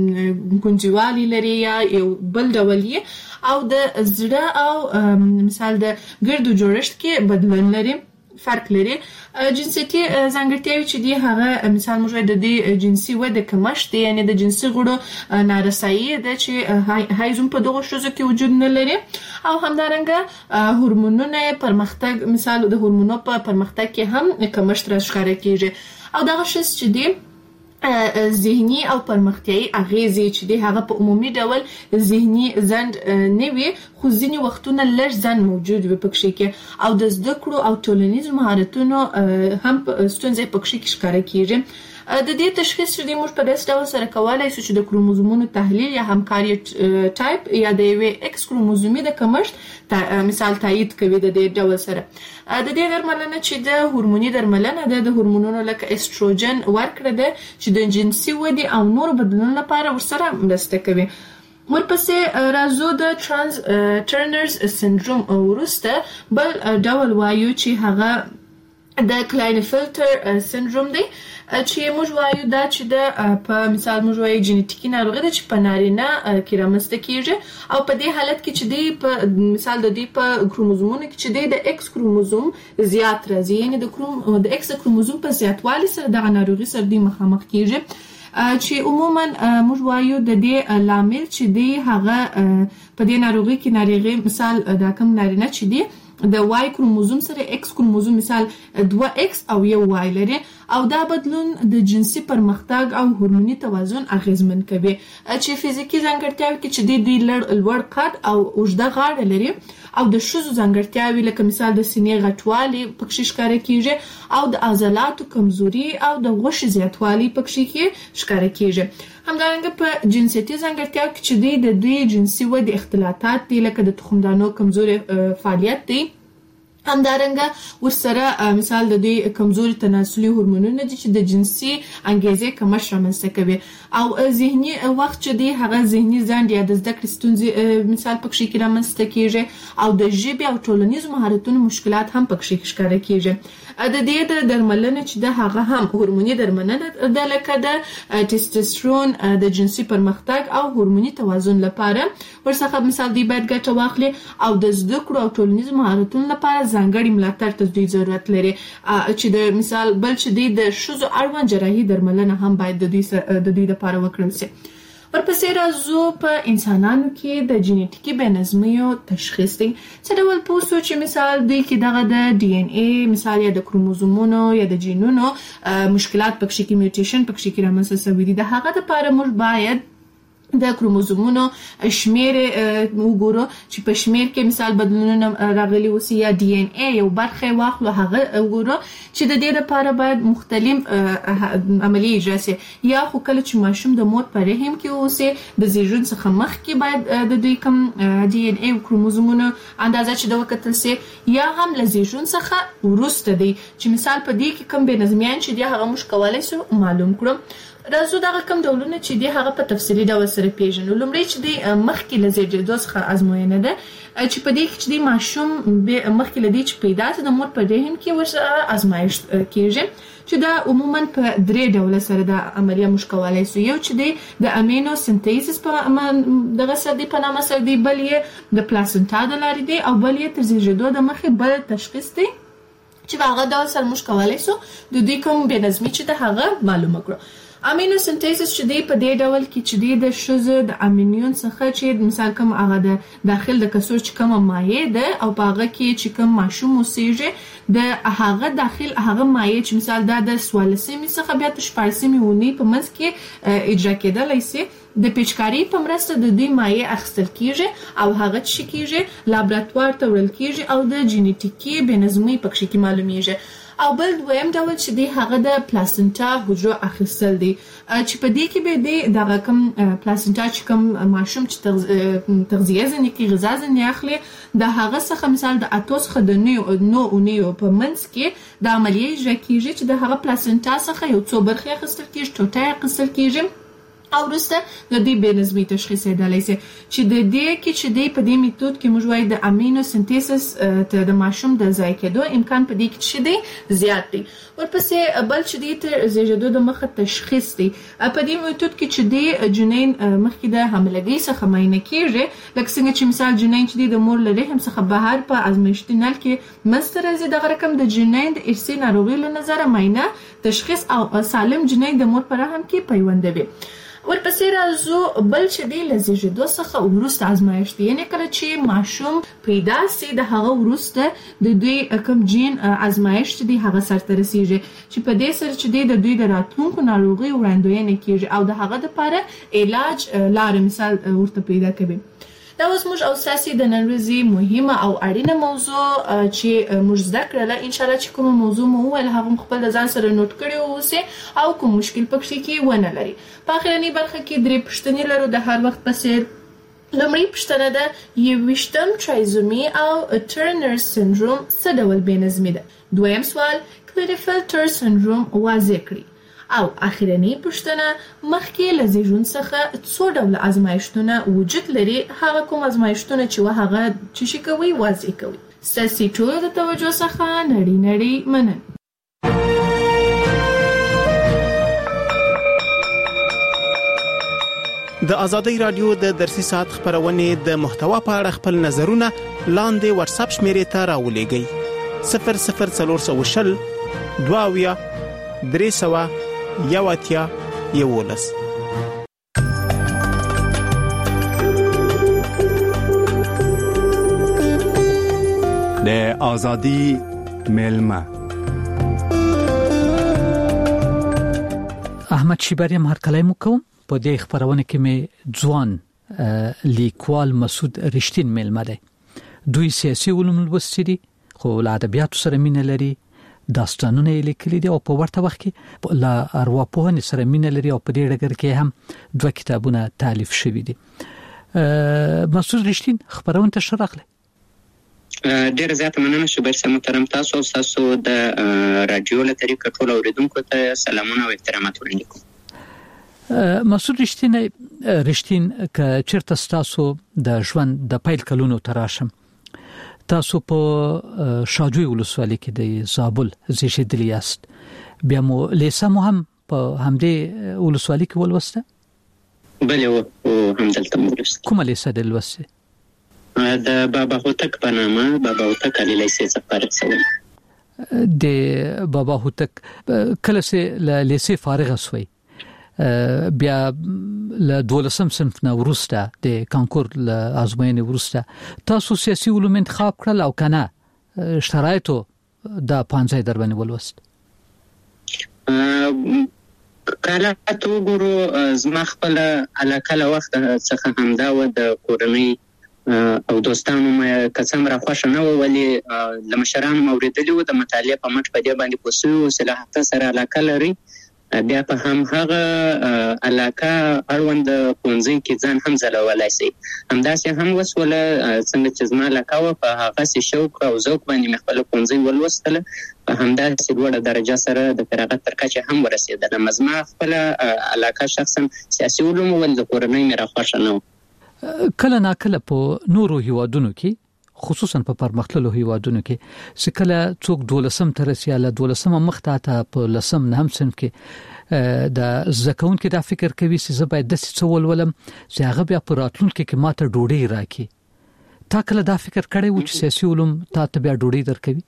ګونجوالي لري یا یو بل ډول او د زړه او مثال د ګردو جوړښت کې بدلون لري فرق لري جنسيتي ځانګړتیاوې چې دی هغه مثال موږ د دې جنسي وده کمشت یعنی د جنسي غړو نارسایي د چې هایزم په دغه شوزو کې وجود نه لري او همدارنګه هورمونونه پرمختګ مثال د هورمونو په پرمختګ کې هم کمشت راښکاره کیږي او دغه شس چې دی ذهني او پرمختیايي اغیزې چې دی هغه په عمومي ډول ذهني زند نه وي خو ځینې وختونه لږ زند موجود وي پکې کې او د زده کړو او ټولنیز مهارتونو هم ستونزې پکې ښکاره کیږي د دې تشخیص چې موږ په داسې ډول سره کولای شو چې د کروموزومونو تحلیل یا همکاري ټایپ یا د یوې ایکس کروموزومي د کمښت مثال تایید کوي د دې ډول سره د دې درملنه چې د هورموني درملنه د هورمونونو لکه استروجن ورکړه ده چې د جنسي ودې او نور بدلون لپاره ورسره مرسته کوي ورپسې راځو د ټرنرز سندروم ورسته بل ډول وایو چې هغه د کلاینفلټر سندروم دی چې موږ وایو دا چې د په مثال موږ وایو جینیټیکی ناروغي ده چې په نارینه کې رامنځته کیږي او په دې حالت کې چې دی په مثال د دې په کروموزومونو کې چې دی د ایکس کروموزوم زیات راځي یعنی د ایکس کروموزوم په زیاتوالي سره دغه ناروغي سره دی مخامخ کیږي چې عموما موږ وایو د دې لامل چې دی هغه په دې ناروغي کې ناروغي مثال دا کوم نارینه چې دی د واي کروموزوم سره ایکس کروموزوم مثال 2x او یو واي لري او دا بدلون د جنسي پرمختګ او هورموني توازن اغیزمن کوي چې فزیکی ځانګړتیاوې کې چې د لوړ قد او اوږده غاړه لري او د شوزو ځانګړتیاوې لکه مثال د سینې غټوالي پکې ښکاره کیږي او د عضلاتو کمزوري او د غوښې زیاتوالي پکې کې ښکاره کیږي همدارنګه په جنسيتي ځانګړتیاوو کې چې د دوی جنسي ودې اختلالات دي لکه د تخمدانو کمزوري فعالیت دی همدارنګه ورسره مثال د دې کمزوري تناسلي هورمونونه دي چې د جنسي انګیزې کمښت رامنځته کوي او ذهني وخت چې دی هغه ذهني ځنډ یا د زده کړې ستونزې مثال پکې کې رامنځته کیږي او د ژبې او ټولنیز مهارتونو مشکلات هم پکې ښکاره کیږي. د دې د درملنه چې د هغه هم هورموني درملنه د لکه د ټیسټوسترون د جنسي پرمختګ او هورموني توازن لپاره ورڅخه مثال دی باید ګټه واخلي او د زده کړو او ټولنیز مهارتونو لپاره ځانګړي ملاتړ ته دوی ضرورت لري چې د مثال بل چې د ښځو اړوند جراحي درملنه هم باید د دوی لپاره وکړل شي. ورپسې راځو په انسانانو کې د جینیټیکي بېنظمیو تشخیص دی. څه ډول پوه شو چې مثال دوی کې دغه د ډي ان اے مثال یا د کروموزومونو یا د جینونو مشکلات پکې کې میوټیشن پکې کې رامنځته شوي دي. د هغه لپاره موږ باید د کروموزومونو شمیر وګورو چې په شمیر کې مثال بدلونونه راغلي وسی یا ډي ان اے یو برخه واخلو هغه وګورو چې د دې لپاره باید مختلف عملی اجرا شي یا خو کله چې ماشوم د مور په رحم کې اوسي د زیږون څخه مخکې باید د دوی کوم ډي ان اے او کروموزومونو اندازه چې د وکتل شي یا هم له زیږون څخه وروسته دی چې مثال په دې کې کوم بېنظمیان چې دی هغه موږ کولای شو معلوم کړو. راځو دغه کوم ډولونه چې دی هغه په تفصیلي ډول سره پیژنو. لومړی چې دی مخکې له زیږیدو څخه ازموینه ده چې په دې کې چې دی ماشوم مخکې له دې چې پیدا شي د مور په رحم کې ورسره ازمایښت کیږي چې دا عموما په درې ډوله سره د عملیه موږ کولای شو. یو چې دی د امینو سنتیسس په دغه سره دی په نامه سره دی، بل یې د پلاسنټا د لارې دی او بل یې تر زیږیدو د مخکې بل تشخیص دی چې په هغه ډول سره موږ کولای شو د دوی کوم بېنظمي چې د هغه معلومه کړو. امینو سنتیسس چې دی په دې ډول کې چې دی د ښځو د امینیون څخه چې مثال کوم هغه د داخل د کڅوړ چې کومه مایع ده او په هغه کې چې کوم ماشوم اوسېږي د هغه داخل هغه مایع چې مثال دا د 14مې څخه بیا تر 14مې اونۍ په منځ کې اجرا کېدلی شي د پیچکاري په مرسته د دوی مایع اخیستل کیږي او هغه چې کیږي لابراتوار ته وړل کیږي او د جینیټیکي بېنظمۍ پکې کې معلومیږي. او بل دویم ډول چې دی هغه د پلاسنټا حجرو اخیستل دی چې په دې کې به دی دغه کوم پلاسنټا چې کوم ماشوم چې تغذیه ځنې کې غذا ځنې اخلي د هغه څخه مثال د اتو څخه د 9 اونیو په منځ کې د عملیې اجرا کیږي چې د هغه پلاسنټا څخه یو څو برخې اخیستل کیږي، ټوټه اخیستل کیږي او وروسته د دې بېنظمۍ تشخیص یېدلی شي چې د دې کې چې دی په دې میتود کې موږ وایو د امینو سنتیسس ته د ماشوم د ضایع کېدو امکان په دې کې چې دی زیات دی. ورپسې بل چې دی تر زیږیدو د مخه تشخیص دی په دې میتود کې چې دی جنین مخکې د حاملګۍ څخه معاینه کیږي لکه څنګه چې مثال جنین چې دی د مور له رحم څخه بهر په ازمایښتي نل کې منځته راځي دغه رقم د جنین د ارثي ناروغۍ له نظره معاینه تشخیص او سالم جنین د مور په رحم کې پیوندوي. ورپسې راځو بل چې دی له زیږیدو څخه وروسته ازمایښت دی، یعنې کله چې ماشوم پیدا سي د هغه وروسته د دوی کوم جین ازمایښت دی هغه سرته رسیږي چې په دې سره چې دی د دوی د راتلونکو ناروغیو وړاندوینه کیږي او د هغه لپاره علاج لارې مثال ورته پیدا کوي. دا اوس موږ او ساسي د نن ورځې مهمه او اړینه موضوع چې موږ زده کړله ان شاء الله چې کومه موضوع مو وویل هغه خپل د ځان سره نوٹ کړی اوسئ او کوم مشکل پکې کې ونه لري. په اخرنۍ برخه کې درې پوښتنې لرو د هر وخت په څیر. لومړی پوښتنه ده 21 ترایزومي او ټرنر سندروم څه ډول بېنظمي ده؟ دویم سوال کلیرفیلټر سندروم واضح کړئ. او اخرنۍ پوښتنه مخکې له زیږون څخه څو ډوله ازمایښتونه وجود لري، هغه کوم ازمایښتونه چې هغه چې شي کوي واضح کوي. ستاسې ټولو د توجه څخه نړۍ مننه. د ازادۍ رادیو د درسي ساعت خبرونه د محتوا په اړه خپل نظرونه لاندې واتساپ شمیرې ته راولېږئ 00420 22 300 یواتیا یولس. د ازادي ملما احمد شیبری هرکلی مو کوم. په دې خبرونه کې مې ځوان لیکوال مسعود رښتین ملما دی. دوی سیاسي علوم لوستي دي خو له ادبیاتو سره مینه لري، داستانونه لیکلي دي او په ورته وخت کې له ارواپوهنې سره مینه لري او په دې ډګر کې هم 2 کتابونه تالیف شوي دي. مسعود رښتین خبرونه ته ښه راغلی. ډېر زیات مننه شوبیر صاحب محترم، تاسو او تاسو د رادیو له طریقې ټول اوریدونکو ته سلامونه او احترامات وړاندې کوم. مسعود رښتین ک چیرته تاسو د ژوند د پیل کلونو تراشم تاسو په شاجوی ولسوالۍ کې د زابل زیشدلی است، بیا مو لیسه مو هم په همدې ولسوالۍ کې ولوسته؟ بله او همدلته مو ولوسته. کومه لیسه د لوسته؟ د بابا هوتک په نامه بابا هوتک علی لیسه څخه فارغ شوم. د بابا هوتک کله چې لیسه فارغ شوی بیا له 12 صنف نه ورسته د کانکور له ازموینې ورسته تاسو سیاسي علوم انتخاب کړل او کنه شرایطو د 15 دربنې ولوست؟ کله ته وګورو زما خپل علاقه له وخت څخه همدا و د کورنۍ او دوستانو مې قسم را خوښ نه و، ولی لمشرانو موریدلی و د مطالعه په مټ په دې باندې پوسو صلاحیت سره علاقه لري، بیا په هم هغه علاقه اړوند پونځي کې ځان هم ځلولای شي. همداسې هم وسوله څنګه چې زما علاقه و په هغه سي شوق او ذوق باندې خپل پونځي ولوستله، په همداسې لوړه درجه سره د فراغت تر کچه هم ورسېدل. مزما خپل علاقه شخصا سیاسي علوم ول د کورنۍ مې را خوښ نه و. کله ناکله په نورو هیوادونو کې خصوصا په پرمختللو هیوادونو کې سکله څوک 12 تر رسیاله 12 مخته ته په لسم نه هم صنف کې د زکون کې دا فکر کوي چې زه باید د څول ولم چې هغه بیا پر راتلونکو کې ماته ډوډۍ راکې. تا کله دا فکر کړی و چې سیاسي علوم ته بیا ډوډۍ درکوي؟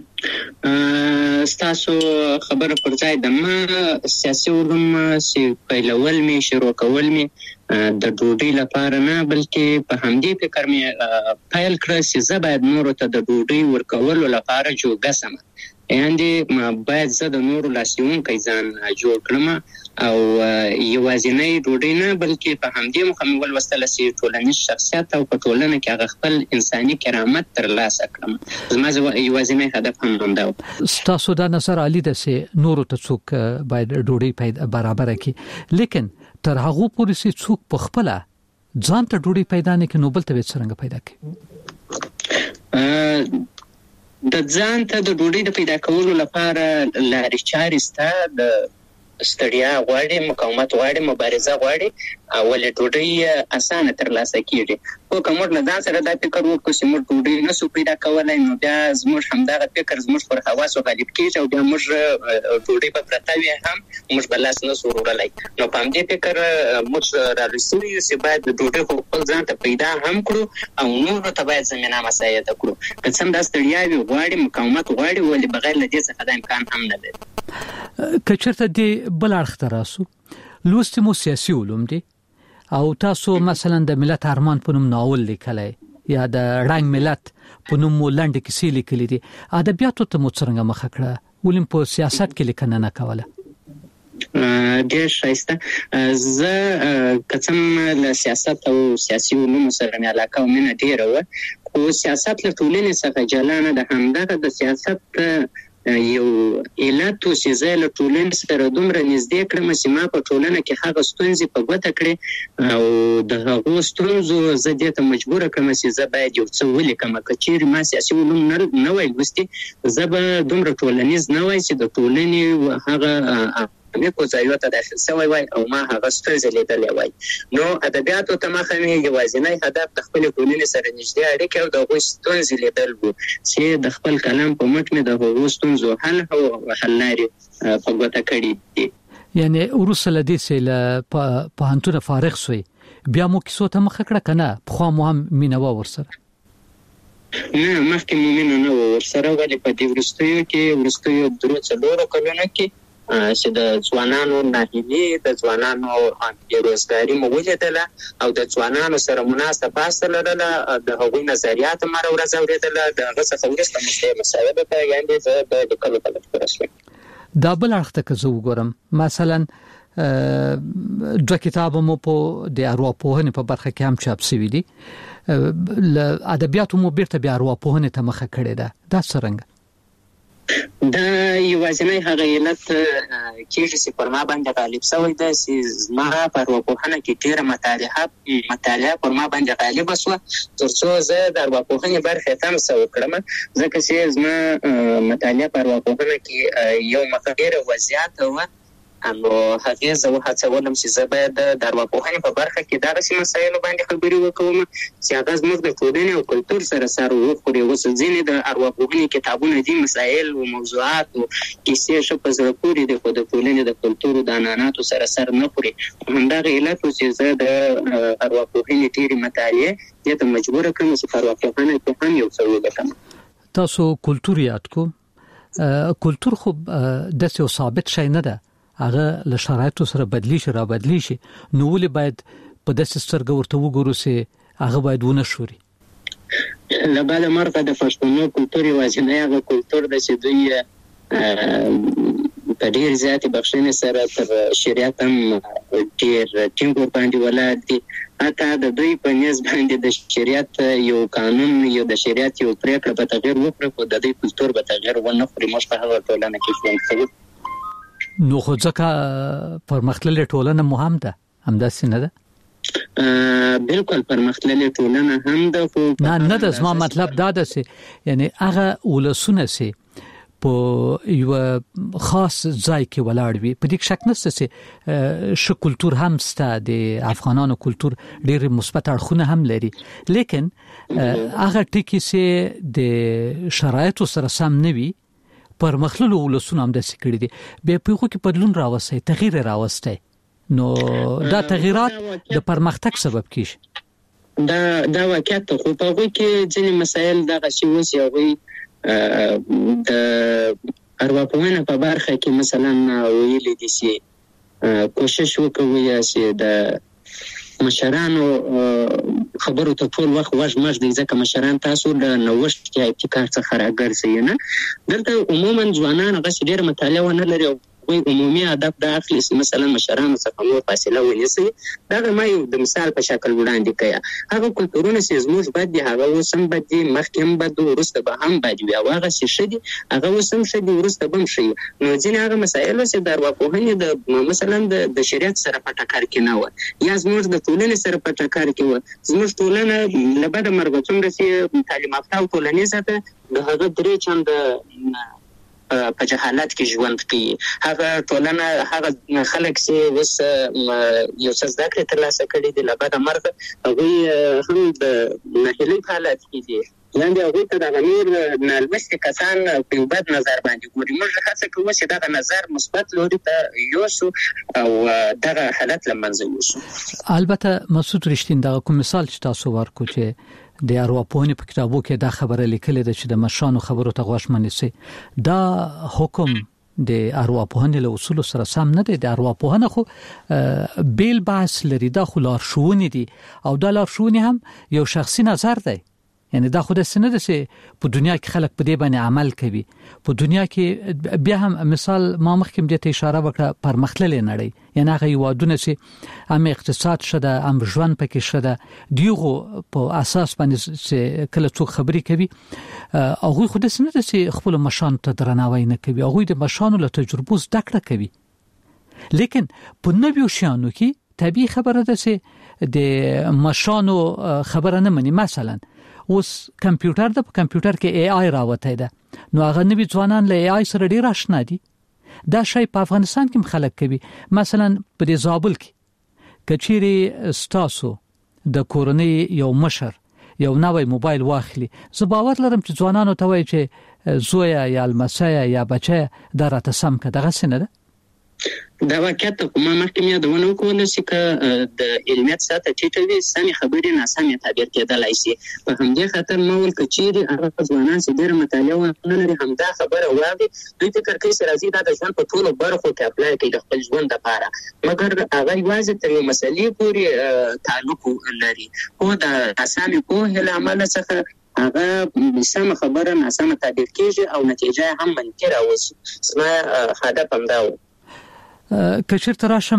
ستاسو خبره پر ځای د ما سیاسي علوم چې پیلول می شروع کول می د ډوډۍ لپاره نه، بلکې په همدې فکر مې پیل کړ چې زه باید نورو ته د ډوډۍ ورکولو لپاره جوګه سم، یعنې باید زه د نورو لاسیونکی ځان جوړ کړم او یوازینی ډوډۍ نه بلکې په همدې مخه مې ولوستله چې ټولنیز شخصیت او په ټولنه کې هغه خپل انساني کرامت ترلاسه کړم. زما یوازینی هدف هم همدا و. ستاسو دا نظر عالی ده چې نورو ته څوک باید ډوډۍ برابر کړي، لیکن تر هغه پورې چې څوک په خپل ځان ته ډوډۍ پیدا نه کړي نو بل ته به څنګه پیدا کړي؟ د ځان ته د ډوډۍ د پیدا کولو لپاره لارې چارې شته، د ستړیا غواړي، مقاومت غواړي، مبارزه غواړي، ولې ډوډۍ اسانه ترلاسه کیږي. خو کومور نه دا سره دا فکر وکړو چې موږ ډوډۍ نسو پیدا کولای نو بیا زموږ همدغه فکر زموږ پر حواسو غالب کیږي او بیا موږ ډوډۍ په پرته وي هم موږ بلاس نه وروړلای. نو په دې فکر موږ راځو چې باید ډوډۍ خپل ځان ته پیدا هم کړو او نور ته باید زمينه مساعده کړو. که څنګه دا ستړیا وي غواړي، مقاومت غواړي، ولې بغیر له دې څخه د امکان هم نه لري. که چېرته دې بل اړخ ته راسو لوستي مو سیاسي علوم دي او تاسو مثلا د ملت ارمان په نوم ناول لیکلی یا د رنګ ملت په نوم لنډه کیسې لیکلې دي، ادبیاتو ته مو څنګه مخه کړه ولې په سیاست کې لیکنه نه کوله؟ ډېر ښایسته. زه قسم له سیاست او سیاسي علومو سره مې علاقه او مینه ډېره وه، خو سیاست له ټولنې څخه جلا نه ده. همدغه د سیاست یو علت چې زه له ټولنې سره دومره نږدې کړم چې ما په ټولنه کې هغه ستونزې په ګوته کړې او د هغو ستونزو زه دې ته مجبوره کړم چې زه باید یو څه ولیکم. که چیرې ما سیاسي علوم نه وای لوستي زه به دومره ټولنیز نه وای چې د ټولنې هغه نیکو ځایو ته داخل شوی وای او ما هغه ستونزې لیدلې وای. نو ادبیاتو ته مخه مې یوازینی هدف د خپل ټولنې سره نږدې اړیکې او د هغوی ستونزې لیدل وو چې د خپل کلام په مټ مې د هغو ستونزو حل او حل لارې په ګوته کړي دي. یعنی وروسته له دې چې له پوهنتونه فارغ شوی بیا مو کیسو ته مخه کړه که نه پخوا مو هم مینه وه ورسره؟ نه مخکې مو مینه نه وه ورسره، ولې په دې وروستیو 3-4 کلونو کې چې د ځوانانو ناهیلي، د ځوانانو بېروزګاري مو ولیدله او د ځوانانو سره مناسب بحث لرله، د هغوی نظریات مو هره ورځ اورېدله. د هغه څخه وروسته مو مسایلو ته یعنې زه د لیکلو ته مجبوره شوم. دا بل اړخ ته که زه وګورم مثلا 2 کتاب مو په د ارواپوهنې په برخه کې هم چاپ شوي دي، ادبیاتو مو بیرته بیا ارواپوهنې ته مخه کړې ده، دا څرنګه؟ دا یوازینی هغه علت کېږي چې پر ما باندې غالب شوی دی چې زما په ارواپوهنه کې ډېره مطالعه پر ما باندې غالبه شوه تر څو زه د ارواپوهنې برخې ته څه وکړم، ځکه چې زما مطالعه په ارواپوهنه کې یو مخه ډېره وضعیت وه. نو هغې زه وهڅولم چې زه باید د ارواپوهنې په برخه کې دغسې مسایلو باندې خبرې وکوم چې هغه زموږ د ټولنې او کلتور سره سر وخوري. اوس ځینې د ارواپوهنې کتابونه دي، مسایل او موضوعات او کیسې ښه په زړه پورې دي، خو د ټولنې د کلتور او د عنعناتو سره سر نه خوري. همدغه علت و چې زه د ارواپوهنې ډېرې مطالعې دې ته مجبوره کړم چې په ارواپوهنه کې هم یو څه وګټم. تاسو کلتور یاد کو، کلتور خو داسې یو ثابت شی نه ده، هغه له شرایطو سره بدلی شي را بدلی شي، نو ولې باید په داسې سترګه ورته وګورو چې هغه باید ونه شوري؟ له بده مرغه د پښتنو کلتور یوازینی هغه کلتور دی چې دوی په ډېر زیاتې بخښنې سره تر شریعت هم ډېر ټینګ ورباندې ولاړ دي. حتی د دوی په نیز باندې د شریعت یو قانون یو د شریعت یو پرېکړه به تغیر وکړي، خو د دوی کلتور به تغیر ونه کړي. موږ په هغه ټولنه کې ژوند کوو. نو خو ځکه پرمختللې ټولنه مو هم ده، همداسې نه ده؟ بالکل پرمختللې ټولنه هم ده، خو نه ده. زما مطلب دا ده چې یعنی هغه ولسونه چې په یو خاص ځای کې ولاړ وي، په دې شک نشته چې شو کلتور هم سته، د افغانانو کلتور ډېر مثبت اړخونه هم لري، لیکن هغه ټکی چې د شرایطو سره سم نه وي، پرمختللو ولسونه هم داسې کړي دي، بیا په هغو کې بدلون راوستی، تغییر راوستی، نو دا تغییرات د پرمختګ سبب کیږي. دا واقعیت ته خو په هغوی کې ځینې مسایل دغسې اوس هغوی د ارواپوهنه په برخه کې مثلا ویلي دي چې کوشش وکوي چې د مشرانو خبرو ته ټول وخت وژ دی، ځکه مشران تاسو د نوښت یا ابتکار څخه راګرځي نه. دلته عموما ځوانان هغسې ډېره مطالعه ونه لري او وی عمومي هدف دا اخلي چې مثلا مشرانو څخه مو فاصله ونیسي. دغه ما یو د مثال په شکل وړاندې کړه. هغه کلتورونه چې زموږ بد دي هغه اوس هم بد دي، مخکې هم بد وو، وروسته به هم بد وي، او هغه چې ښه دي هغه اوس هم ښه دي، وروسته به هم ښه وي. نو ځینې هغه مسایل چې د ارواپوهنې د مثلا د شریعت سره په ټکر کې نه وه یا زموږ د ټولنې سره په ټکر کې وه. زموږ ټولنه له بده مرغه څومره چې تعلیم یافته او ټولنیزه ده، د هغه درې چنده په جهالت کې ژوند کوي. هغه ټولنه هغه خلک چې اوس یو څه زده کړې ترلاسه کړي دي، له بده مرغه هغوی هم د ناهیلۍ په حالت کې دي، یعنې هغوی ته دغه نور نالوستي کسان په یو بد نظر باندې ګوري. موږ هڅه کوو چې دغه نظر مثبت لوري ته یوسو او دغه حالت له منځه یوسو. البته مسعود رښتین دغه کوم مثال چې تاسو ورکو چې د ارواپوهنې په کتابو کې دا خبره لیکلې ده چې د مشرانو خبرو ته غوږ منیسي، دا حکم د ارواپوهنې له اصولو سره سم نه دی. د ارواپوهنه خو بیل بحث لري، دا خو لارښوونې دي، او دا لارښوونې هم یو شخصي نظر دی. یعنی دا خو داسې نه ده چې په دنیا کې خلک په دې باندې عمل کوي. په دنیا کې بیا هم مثال ما مخکې دې ته اشاره وکړه، پرمختللې نړۍ، یعنی هغه هیوادونه چې هم اقتصاد شته، هم ژوند پکې شته، دیغو په اساس باندې چې کله څوک خبرې کوي، هغوی خو داسې نه ده چې خپل مشرانو ته درناوی نه کوي، هغوی د مشرانو له تجربو زده کړه کوي. لیکن په نویو شیانو کې طبیعي خبره ده چې د مشرانو خبره نه مني. مثلا اوس کمپیوټر د کمپیوټر کې اي آی راوته ده، نو هغه نوی ځوانان له اي آی سره ډیر آشنا دي. دا شی په افغانستان کې خلک کوي. مثلا په دې زابل کې کچيري ستاسو د کورنۍ یو مشر یو نوې موبایل واخلي، زه باور لرم چې ځوانانو ته وایي چې زویا یا المسیا یا بچا دا راته سم کړه. دغه څنګه ده؟ دا واقعیت ته ما مخکې یادونه وکړله چې که د علمیت سطحه ټیټه وي، سمې خبرې ناسمې تعبیر کېدلی شي. په همدې خاطر ما ویل که چیرې هغه ځوانان چې ډېره مطالعه ونه لري همدا خبره واوري، دوی فکر کوي چې راځي دا د ژوند په ټولو برخو کې اپلای کوي د خپل ژوند لپاره، مګر هغه یوازې تر یو مسلې پورې تعلق لري. خو د ناسمې پوهې له امله څخه هغه سمه خبره ناسمه تعبیر کېږي او نتیجه هم منفي راوځي. زما هدف همدا و. کچیر تراشم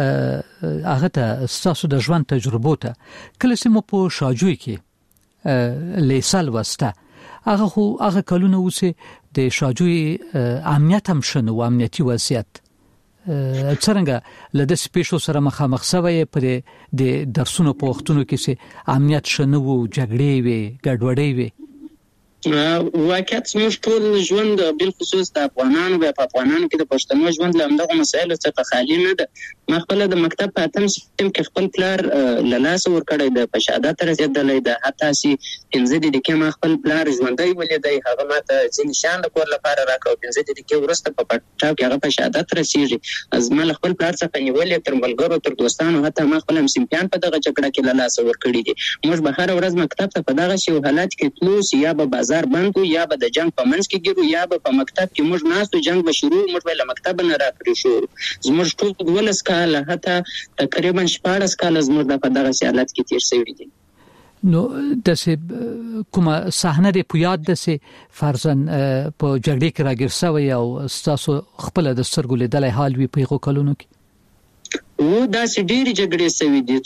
هغه ته ستاسو د ژوند تجربو ته کله چې مو په شاجوی کې لیسل وسته هغه کلونه اوسه د شاجوی امنیت هم شنو امنیتي وضعیت څنګه لده سپیشو سره مخامخ شوی په د درسونو په وختونو کې سه امنیت شنو جګړې وي ګډوډۍ وي واقعیت زموږ ټول ژوند بل خصوص د افغانانو په افغانانو کې د پښتنو ژوند له همدغه مسایلو څخه خالی نه ده. ما خپل د مکتب په اتم سیستم کې خپل پلار له لاس ورکړی د پشهادت رسیدلې ده، حتی سي 15 دقیقې ما خپل پلار ژوندۍ ولیدای، هغه ماته ځین نشان د کور لپاره راکړ. 15 دقیقې وروسته په پټاو کې هغه پشهادت رسیږي. از ما خپل پلار څخه نیولې تر ملګرو تر دوستانو، حتی ما خپل همسیمپیان په دغه جګړه کې له لاس ورکړي دي. موږ به هر ورځ مکتب ته په دغه شی حالت کې تلو، یا به بازار بند یا به د جنگ په منځ کې ګرو، یا به په مکتب کې موږ ناستو جنگ به شروع، موږ به له مکتب نه راکړو شو. زموږ ټول 12 کاله حتی تقریبا 14 کاله زموږ په دغه حالت کې تیر شوی دي. نو د کومه صحنه د پویاد د فرزن په جګړې کې راګرسوي او تاسو خپل د سترګو لیدلای حال وی په یو کلونو کې و دا ډېری جګړې سوي دي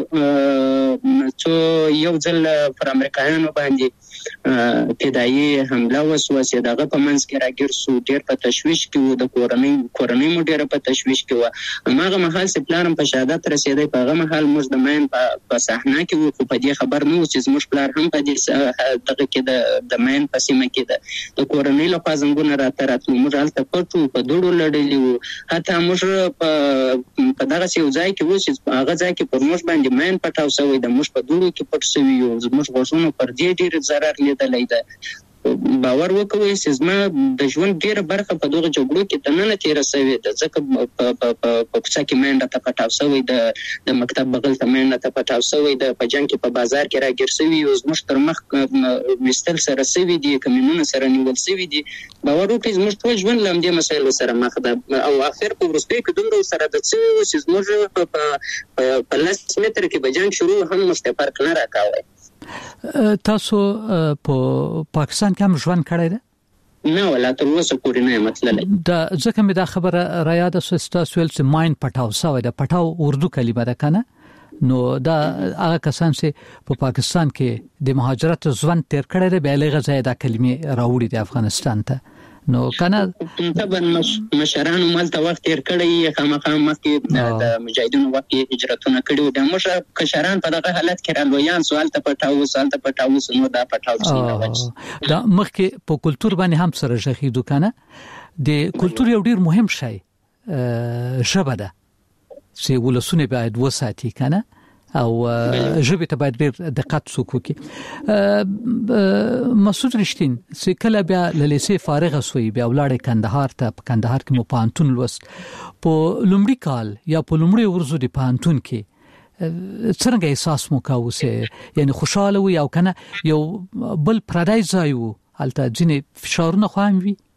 څو یو ځل پر امریکایانو باندې فدایي حمله وسوه چې دغه په منځ کې راګیر سو، ډېر په تشویش کې و، د کورنۍ مو ډېر په تشویش کې و. هغه مهال چې پلارم په شهادت رسیدای، په هغه مهال موږ د مین په صحنه کې و، خو په دې خبر نه و چې زموږ پلار هم په دې دغه کې د مین په سیمه کې د کورنۍ له خوا زنګونه راته راتلو. موږ هلته پټ وو، په دوړو لړلي وو، حتی موږ په دغه یو ځای کې و چې هغه ځای کې پر موږ باندې مین پټاو شوی د موږ په دوړو کې پټ شوي یو، زموږ غوږونو پر دې ډېر ضرر لیدلی ده. باور وکوئ چې زما د ژوند ډېره برخه په دغه جګړو کې دننه تېره شوې ده، ځکه په کوڅه کې مین راته پټاو شوی، د مکتب بغل ته مین راته پټاو شوی، د په جنګ کې په بازار کې راګیر شوي یو، زموږ تر مخ ویستل سره شوي دي، کمینونه سره نیول شوي دي. باور وکړئ زموږ ټول ژوند له همدې مسایلو سره مخ ده، او آخر په وروستیو کې دومره سره د څه و چې زموږ په 10 متره کې به جنګ شروع هم موږ فرق نه راکاوه. تاسو په پاکستان کې هم ژوند کړی دی؟ نه، ولا تر اوسه پورې نه یم تللی. دا ځکه مې دا خبره را یاده شوه چې تاسو ویل چې ماین پټاو شوی ده. پټاو اردو کلمه ده که نه؟ نو دا هغه کسان چې په پاکستان کې د مهاجرت ژوند تیر کړی دی، بیا له هغه ځایه دا کلمې راوړي دي افغانستان ته. نو کنه طبعا مشرانو مالته وخت تیر کړی، خامخا مخکې د مجاهدینو وخت هجرتونه کړي، د مشر کشران په دغه حالت کې رالویان سوالته پټاو نو دا پټاو څنګه دا مخکې په کلچر باندې هم سره ژغېدو کنه. د کلچر یو ډیر مهم شی ژبه ده چې ولسونه باید وساتي کنه، او ژبه ته باید ډېر دقت وکړي. مسعود رښتین چې کله بیا له لیسې فارغ شوی، بیا ولاړ کندهار ته، په کندهار کې مو پوهنتون لوست. په لومړي کال یا په لومړي ورځو د پوهنتون کې څنګه احساس مو کاوه؟ یعنی خوشاله وي او کنه یو بل پردای ځای وو، هلته ځینې فشارونه خو هم وي؟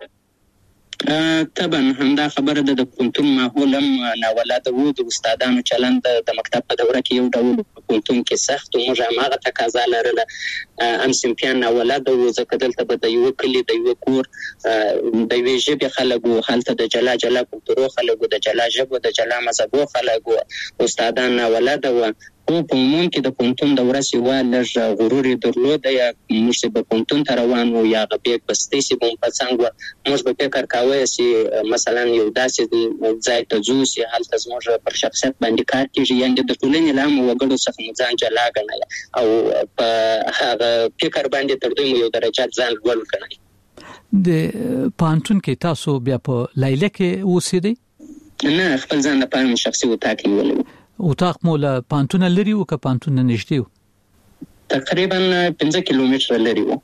طبعا همدا خبره ده. د پوهنتون ماحول هم ناولاده و، د استادانو چلند د مکتب په دوره کې یو ډول په پوهنتون کې سخت و، موږ هماغه تقاضا لرله. همصنفیان ناولاده و، ځکه دلته به د یوه کلي، د یوه کور، د یوې ژبې خلک و، هلته د جلا جلا کلتورو خلک و، د جلا ژبو، د جلا مذهبو خلک و، استادان ناولاده و. خو په عموم کې د پوهنتون د ورځ یوه لږ غرور یې درلوده، یا موږ چې به پوهنتون ته روان وو یا هغه بیګ بستۍ چې به مو په څنګ وه، موږ به فکر کوی چې مثلا یو داسې ځای ته ځو چې هلته زموږ پر شخصیت باندې کار کېږي، یعنې د ټولنې له عامو وګړو څخه مو ځان جلا ګڼی او په هغه فکر باندې تر دوی مو یو درجات ځان لوړ ګڼی. د پوهنتون کې تاسو بیا په لیلیه کې اوسېدئ؟ نه، خپل ځان لپاره مې شخصي اتاق نیولی و. اتاق مو له پوهنتونه لرې و که پوهنتون نه نږدې و؟ تقریبا 15 کیلومتره لرې و.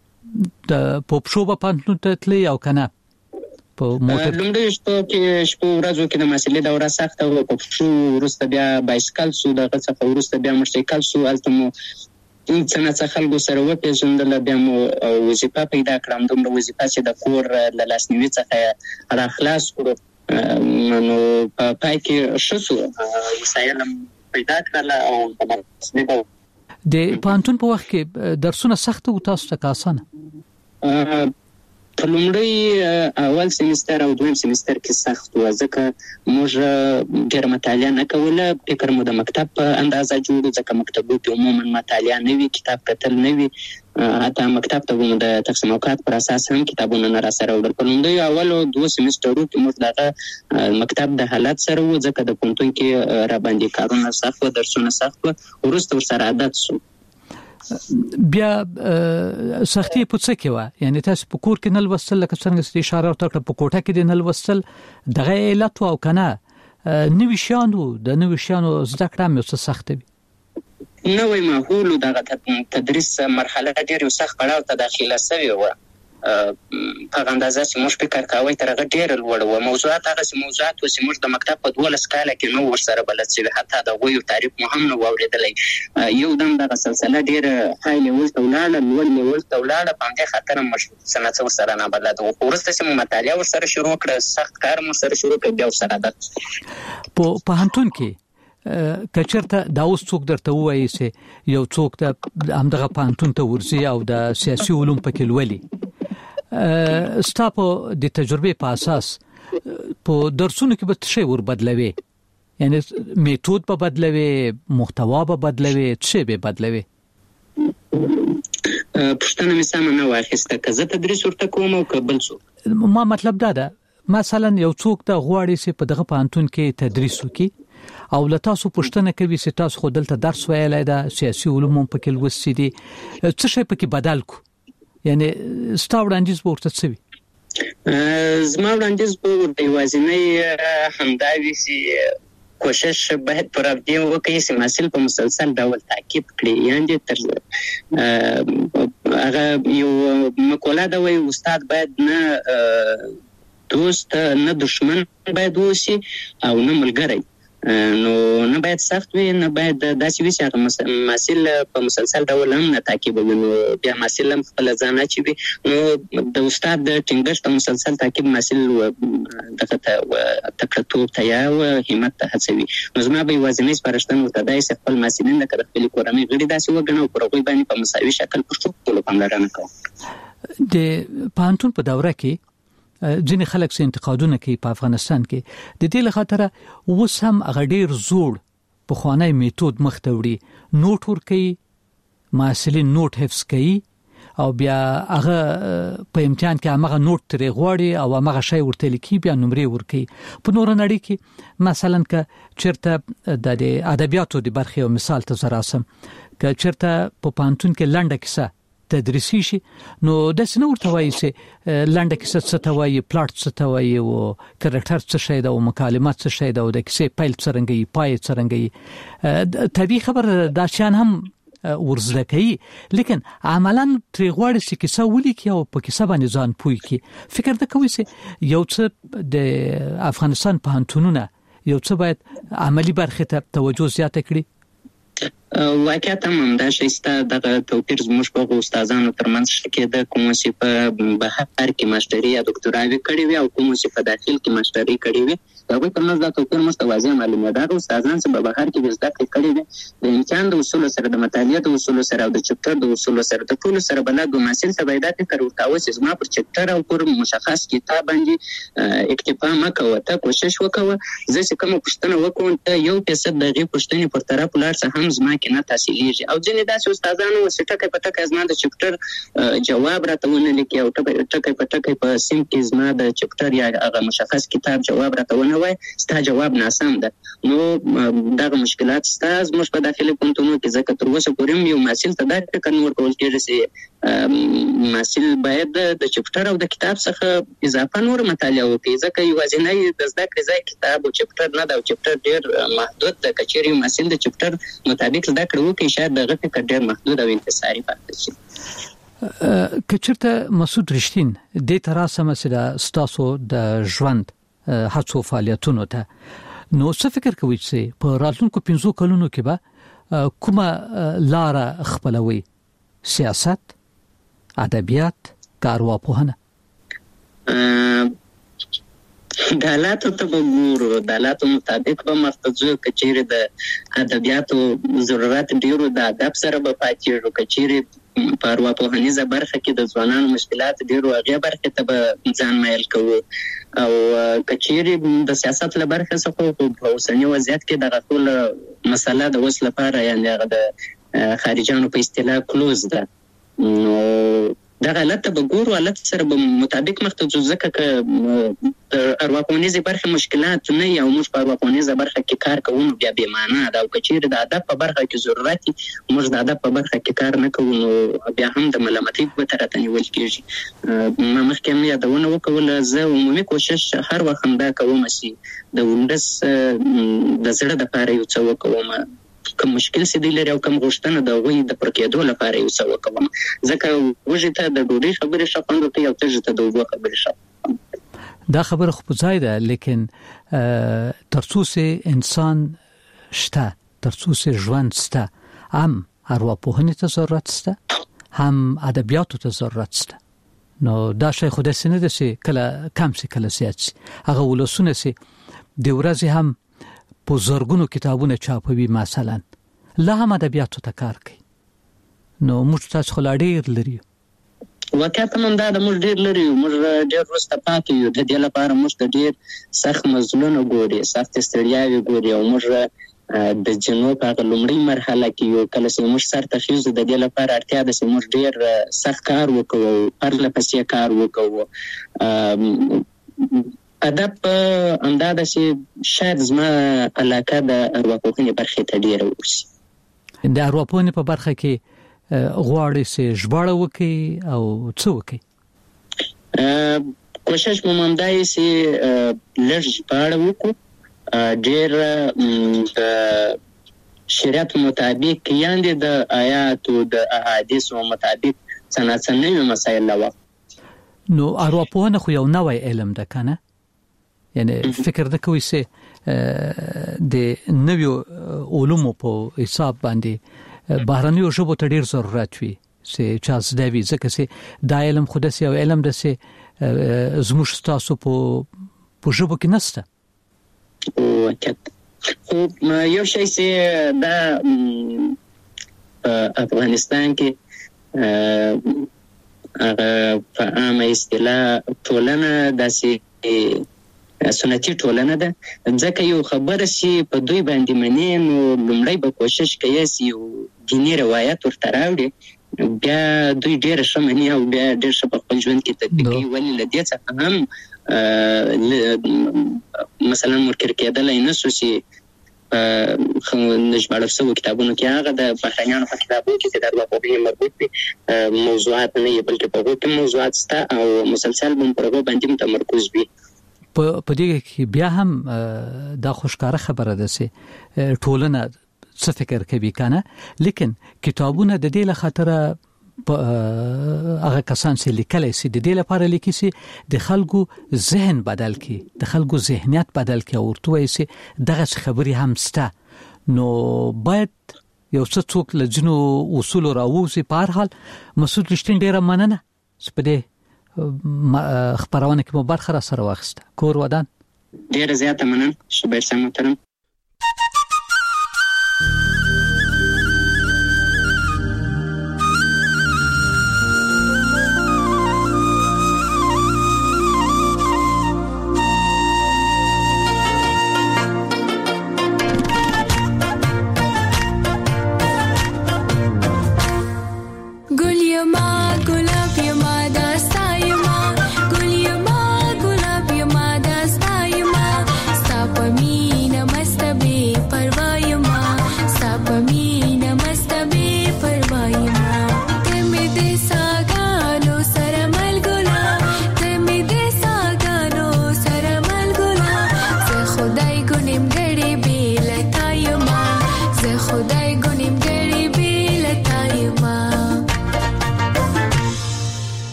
په پښو به پوهنتون ته تلئ او که نه په موټر؟ لومړیو شپو ورځو کې د محصلۍ دوره سخته وه، په پښو، وروسته بیا بایسکل سو، دغه څخه وروسته بیا موټرسایکل سو، هلته مو څه ناڅه خلکو سره وپېژندله، بیا مو وظیفه پیدا کړه. همدومره وظیفه چې د کور له لاسنیوي څخه را خلاص کړو، نو په پای کې ښه سو، وسایل هم پیدا کړله او د محصلۍ د پوهنتون په وخت کې درسونه سخت و تاسو ته که اسانه؟ په لومړی اول سیمستر او دویم سیمستر کې سخت و، ځکه موږ ډېر مطالعه نه کوله. فکر مو د مکتب په اندازه جوړ، ځکه مکتبو کې عموما مطالعه نه وي، کتاب کتل نه وي. حتی مکتب ته مو د تقسیم اوقات پر اساس هم کتابونه نه راسره وړل. په لومړیو اولو 2 سیمسترو کې موږ دغه مکتب د حالت سره و، ځکه د پوهنتون کې راباندې کارونه سخت و، درسونه سخت و. وروسته ورسره عادت شو. بیا سختي په څه کې و؟ یعنی تاسو په کور کې نه لوستل، لکه څنګه چې اشاره وکړه په کوټه کې نه لوستل، دغه علت او کنه نوې شیانو د نوې شیانو زده کړه مې څه سخت وي؟ نوې ماحول دغه تدریس مرحله ډېر یو سخت پړاو ته داخله شوې و. په اندازه چې موږ فکر کاوه تر هغه ډېر لوړ و. موضوعات هغه موضوعات چې موږ د مکتب په 12 کال کې نو ورسره بلد شوي، حتی د غویو تعریف مو هم نه واورېدلی. یو دم دغه سلسله ډېره های لیول ته ولاړه، لوړ لیول ته ولاړه. په همدې خاطر موږ څه نه څه ورسره نابلد وو. وروسته چې مو مطالعه ورسره شروع کړه، سخت کار مو سره شروع کړ، بیا ورسره عادت. په پوهنتون کې کچرته دا اوس څوک درته وایي چې یو څوک د همدغه پوهنتون ته ورځي او د سیاسي علوم پکې لولي، ستاسو د تجربې په اساس په درسونو کې به څه شی ور بدلوي؟ یعنی میتود به بدلوي، محتوا به بدلوي، څه به بدلوي؟ پښتنه مې سم نه واخیسته، که زه تدریس ورته کوم او که بل څوک. ما مطلب دا ده مثلا یو څوک د غواړي چې په دغه پوهنتون کې تدریس وکړي او له تاسو پوښتنه کوي چې تاسو خو دلته درس ویلای دا سیاسي علوم پکې لوستي دي، څه شی پکې بدل کو؟ یعنی ستاسو وړاندیز به ورته څه وي؟ زما وړاندیز به د یوازینۍ همدا وي چې کوشش باید پر دې وکړي چې محصل په مسلسل ډول تعقیب کړي. یعنی هغه یو مقوله ده وایي استاد باید نه دوست نه دشمن باید وشي او نه ملګری، نو نه باید سخت وي، نه باید داسې وي چې هغه محصل په مسلسل ډول هم نه تعقیبوي. نو بیا محصل هم خپل ځان اچوي. نو د استاد د ټینګښت او مسلسل تعقیب محصل دغه تکړه‌توب ته یا همت ته هڅوي. نو زما به یوازینۍ سپارښتنه ورته دا چې خپل محصلین لکه د خپلې کورنۍ غړي داسې وګڼي او پر هغوی باندې په مساوي شکل پر ټولو پاملرنه کوي. د پوهنتون په دوره کې ځینې خلک څه انتقادونه کوي په افغانستان کې، د دې لخاطر اوس هم هغه ډېر زوړ پخوانی میتود مخ ته وړي، نوټ ورکوي، محصلین نوټ حفظ کوي او بیا هغه په امتحان کې هغه نوټ ترې غواړي او هغه شی ورته لیکي، بیا نمرې ورکوي. په نور نړۍ کې مثلا که چیرته د ادبیاتو د برخې او مثال ته زراسم، که چیرته په پوهنتون کې لنډه کیسه تدریسي شي، نو د سينو ورته وایي چې لنډه کیسه څه ته وایي، پلاټ څه ته وایي، او کریکټر څه شی ده، او مکالمات څه شی ده، او د کیسې پیل څرنګه یي، پای څرنګه یي. طبيعي خبر دا شان هم ورزده کوي، لیکن عملاً ترې غواړي چې کیسه ولیکي او په کیسه باندې ځان پوي کی. فکر دا کوي چې یو څه د افغانستان پوهنتونونه یو څه باید عملی برخه ته توجه زیاته کړي. واقعیت هم دا شایسته دغه توپیر زموږ په استادانو ترمنځ شته د کوم چې په بهر کې ماستري یا ډاکټراوي کړي وي او کوم چې په داخل کې ماستري کړي وي. هغوی ترمنځ دا توپیر مستوازی معلومه ده. استادان چې په بهر کې زده کړې کړي وي د امتحان د اصول سره، د مطالعې د اصول سره او د چپټر د اصول سره د ټول سره بلد محصل ته باید فکر وکړي چې زما پر چپټر او پر مشخص کتاب باندې اکتفا مه کوه، ته کوشش وکړه زه چې کوم پوښتنه وکوم ته 1% دغه پوښتنې پر طرف لاړ څه هم زما کې نه تحصیلېږي. او ځینې داسې استادانو چې ټکی په ټکی زما د چپټر جواب راته ونه لیکي او ټکی په ټکی په سیم کې زما د چپټر یا هغه مشخص کتاب جواب راته ونه وایي، ستا جواب ناسم ده. نو دغه مشکلات ستا زموږ په داخلي پوهنتونونو کې ځکه تر اوسه پورې هم یو محصل ته دا فکر نه ورکول کېږي چې محصل باید د چپټر او د کتاب څخه اضافه نور مطالعه وکړي، ځکه یوازینی د زده کړې ځای کتاب او چپټر نه ده او چپټر ډېر محدود ده. که چیرې محصل د چپټر مطابق زده کړه وکړي شاید دغه فکر ډېر محدود او انحصاري پاتې شي. که چېرته مسعود رښتین دې تراسه مسله ستاسو د ژوند هڅو فعالیتونو ته، نو څه فکر کوئ چې په راتلونکو 5 کلونو کې به کومه لار خپلوي؟ سیاست، ادبیات، کارواپوهنه؟ د حالاتو ته به ګورو، د حالاتو مطابق به مخته ځو. که چیرې د ادبیاتو ضرورت ډېرو د ادب سره به پاتېږو، که چیرې په ارواپوهنیزه برخه کې د ځوانانو مشکلات ډېرو هغې برخې ته به ځان میل کوو او که چیرې د سیاست له برخې څخه په اوسني وضعیت کې دغه ټوله مسله د اوس لپاره یعنې هغه د خارجیانو په اصطلاح کلوز ده، نو دغه حالت ته به ګورو، حالت سره به مطابق مخ ته ځو، ځکه که د ارواپوهنیزې برخې مشکلات نه وي او موږ په ارواپوهنیزه برخه کې کار کوو نو بیا بې معنا ده، او که چیرې د ادب په برخه کې ضرورت وي موږ د ادب په برخه کې کار نه کوو نو بیا هم د ملامتۍ ګوته راته نیول کېږي. ما مخکې هم یادونه وکوله، زه عمومي کوشش هر وخت همدا کوم چې د ولس د زړه دپاره یو څه وکوم، کوم مشکل چې دی لري او کوم غوښتنه د هغوی د پر کېدو لپاره یو څه وکوم، ځکه وږي ته د ډوډۍ خبرې ښه خوند ورکوي او تږي ته د اوبو خبرې ښه. دا خبره خو په ځای ده، لیکن تر څو چې انسان شته، تر څو چې ژوند شته، هم ارواپوهنې ته ضرورت شته، هم ادبیاتو ته ضرورت شته. نو دا شی خو داسې نه ده چې کله کم شي کله زیات شي. هغه ولسونه چې د ورځې هم په زرګونو کتابونه چاپوي مثلا، لا هم ادبیاتو ته کار کوي، نو موږ تاسو خو لا ډېر لري. واقعیت هم دا د موږ ډېر لري، موږ ډېر وروسته پاتې یو، د دې لپاره موږ د ډېر سخت مزلونه ګوري، سخت ستړیاوې ګوري، او موږ د جنو په هغه لومړۍ مرحله کې یو کله چې موږ سر ته خیږو د دې لپاره اړتیا ده چې موږ ډېر سخت کار وکړو، پرله پسې کار وکړو. ادب همدا ده چې شاید زما علاقه د ارواپوهنې برخې ته ډېره اوسي. د ارواپوهنې په برخه کې غواړئ چې ژباړه وکړئ او څه وکړئ؟ کوشش مو همدا یې چې لږ ژباړه وکړو، ډېر د شریعت مطابق یعنې د آیاتو د احادیثو مطابق څه ناڅه نوي مسایل راوړو. نو ارواپوهنه خو یو نوی علم ده کنه، یعنی فکر نه کوي چې د نویو علومو په حساب باندې بهرنیو ژبو ته ډېر ضرورت وي چې چا زده وي، ځکه چې دا علم خو داسې یو علم ده چې زموږ ستاسو په ژبو کې نشته. خو یو شی چې دا په افغانستان کې په عامه اصطلاح ټولنه داسې سنتي ټولنه ده، ځکه یو خبره چې په دوی باندې مني نو لومړی به کوشش کوي چې یو دیني روایت ورته راوړي، بیا دوی ډېره ښه مني او بیا ډېر ښه په خپل ژوند کې تطبیقوي. ولې له دې څخه هم مثلا منکر کېدلی نه شو چې د ژباړل شوو کتابونو کې هغه د بهرنیانو په کتابونو کې چې د ارواپوهنې مربوط وي موضوعات نه وي، بلکې په هغو کې موضوعات شته او مسلسل به پر هغو باندې هم تمرکز وي. په دې کې بیا هم دا خوشکاره خبره ده چې ټولنه څه فکر کوي کنه، لیکن کتابونه د دې لخاطر هغه کسان چې لیکلي سي د دې لپاره لیکي سي د خلکو ذهن بدل کی، د خلکو ذهنیت بدل کی، او ورته وایي سي دغه خبري هم سته. نو باید یو څه څوک لجنو اصول راوځي. په هر حال مسعود رښتین ډیره مننه چې په دې خبرونه کې مو برخه را سره واخسته. کور ودان ډیره زیاته مننه. شبیر سم محترم. Pamina must be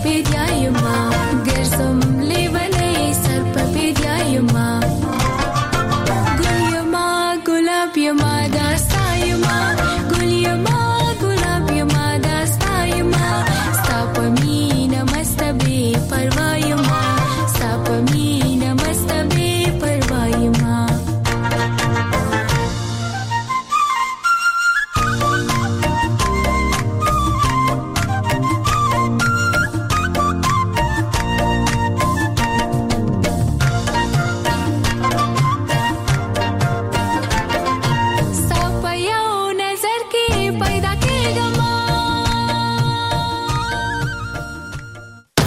پیدا یما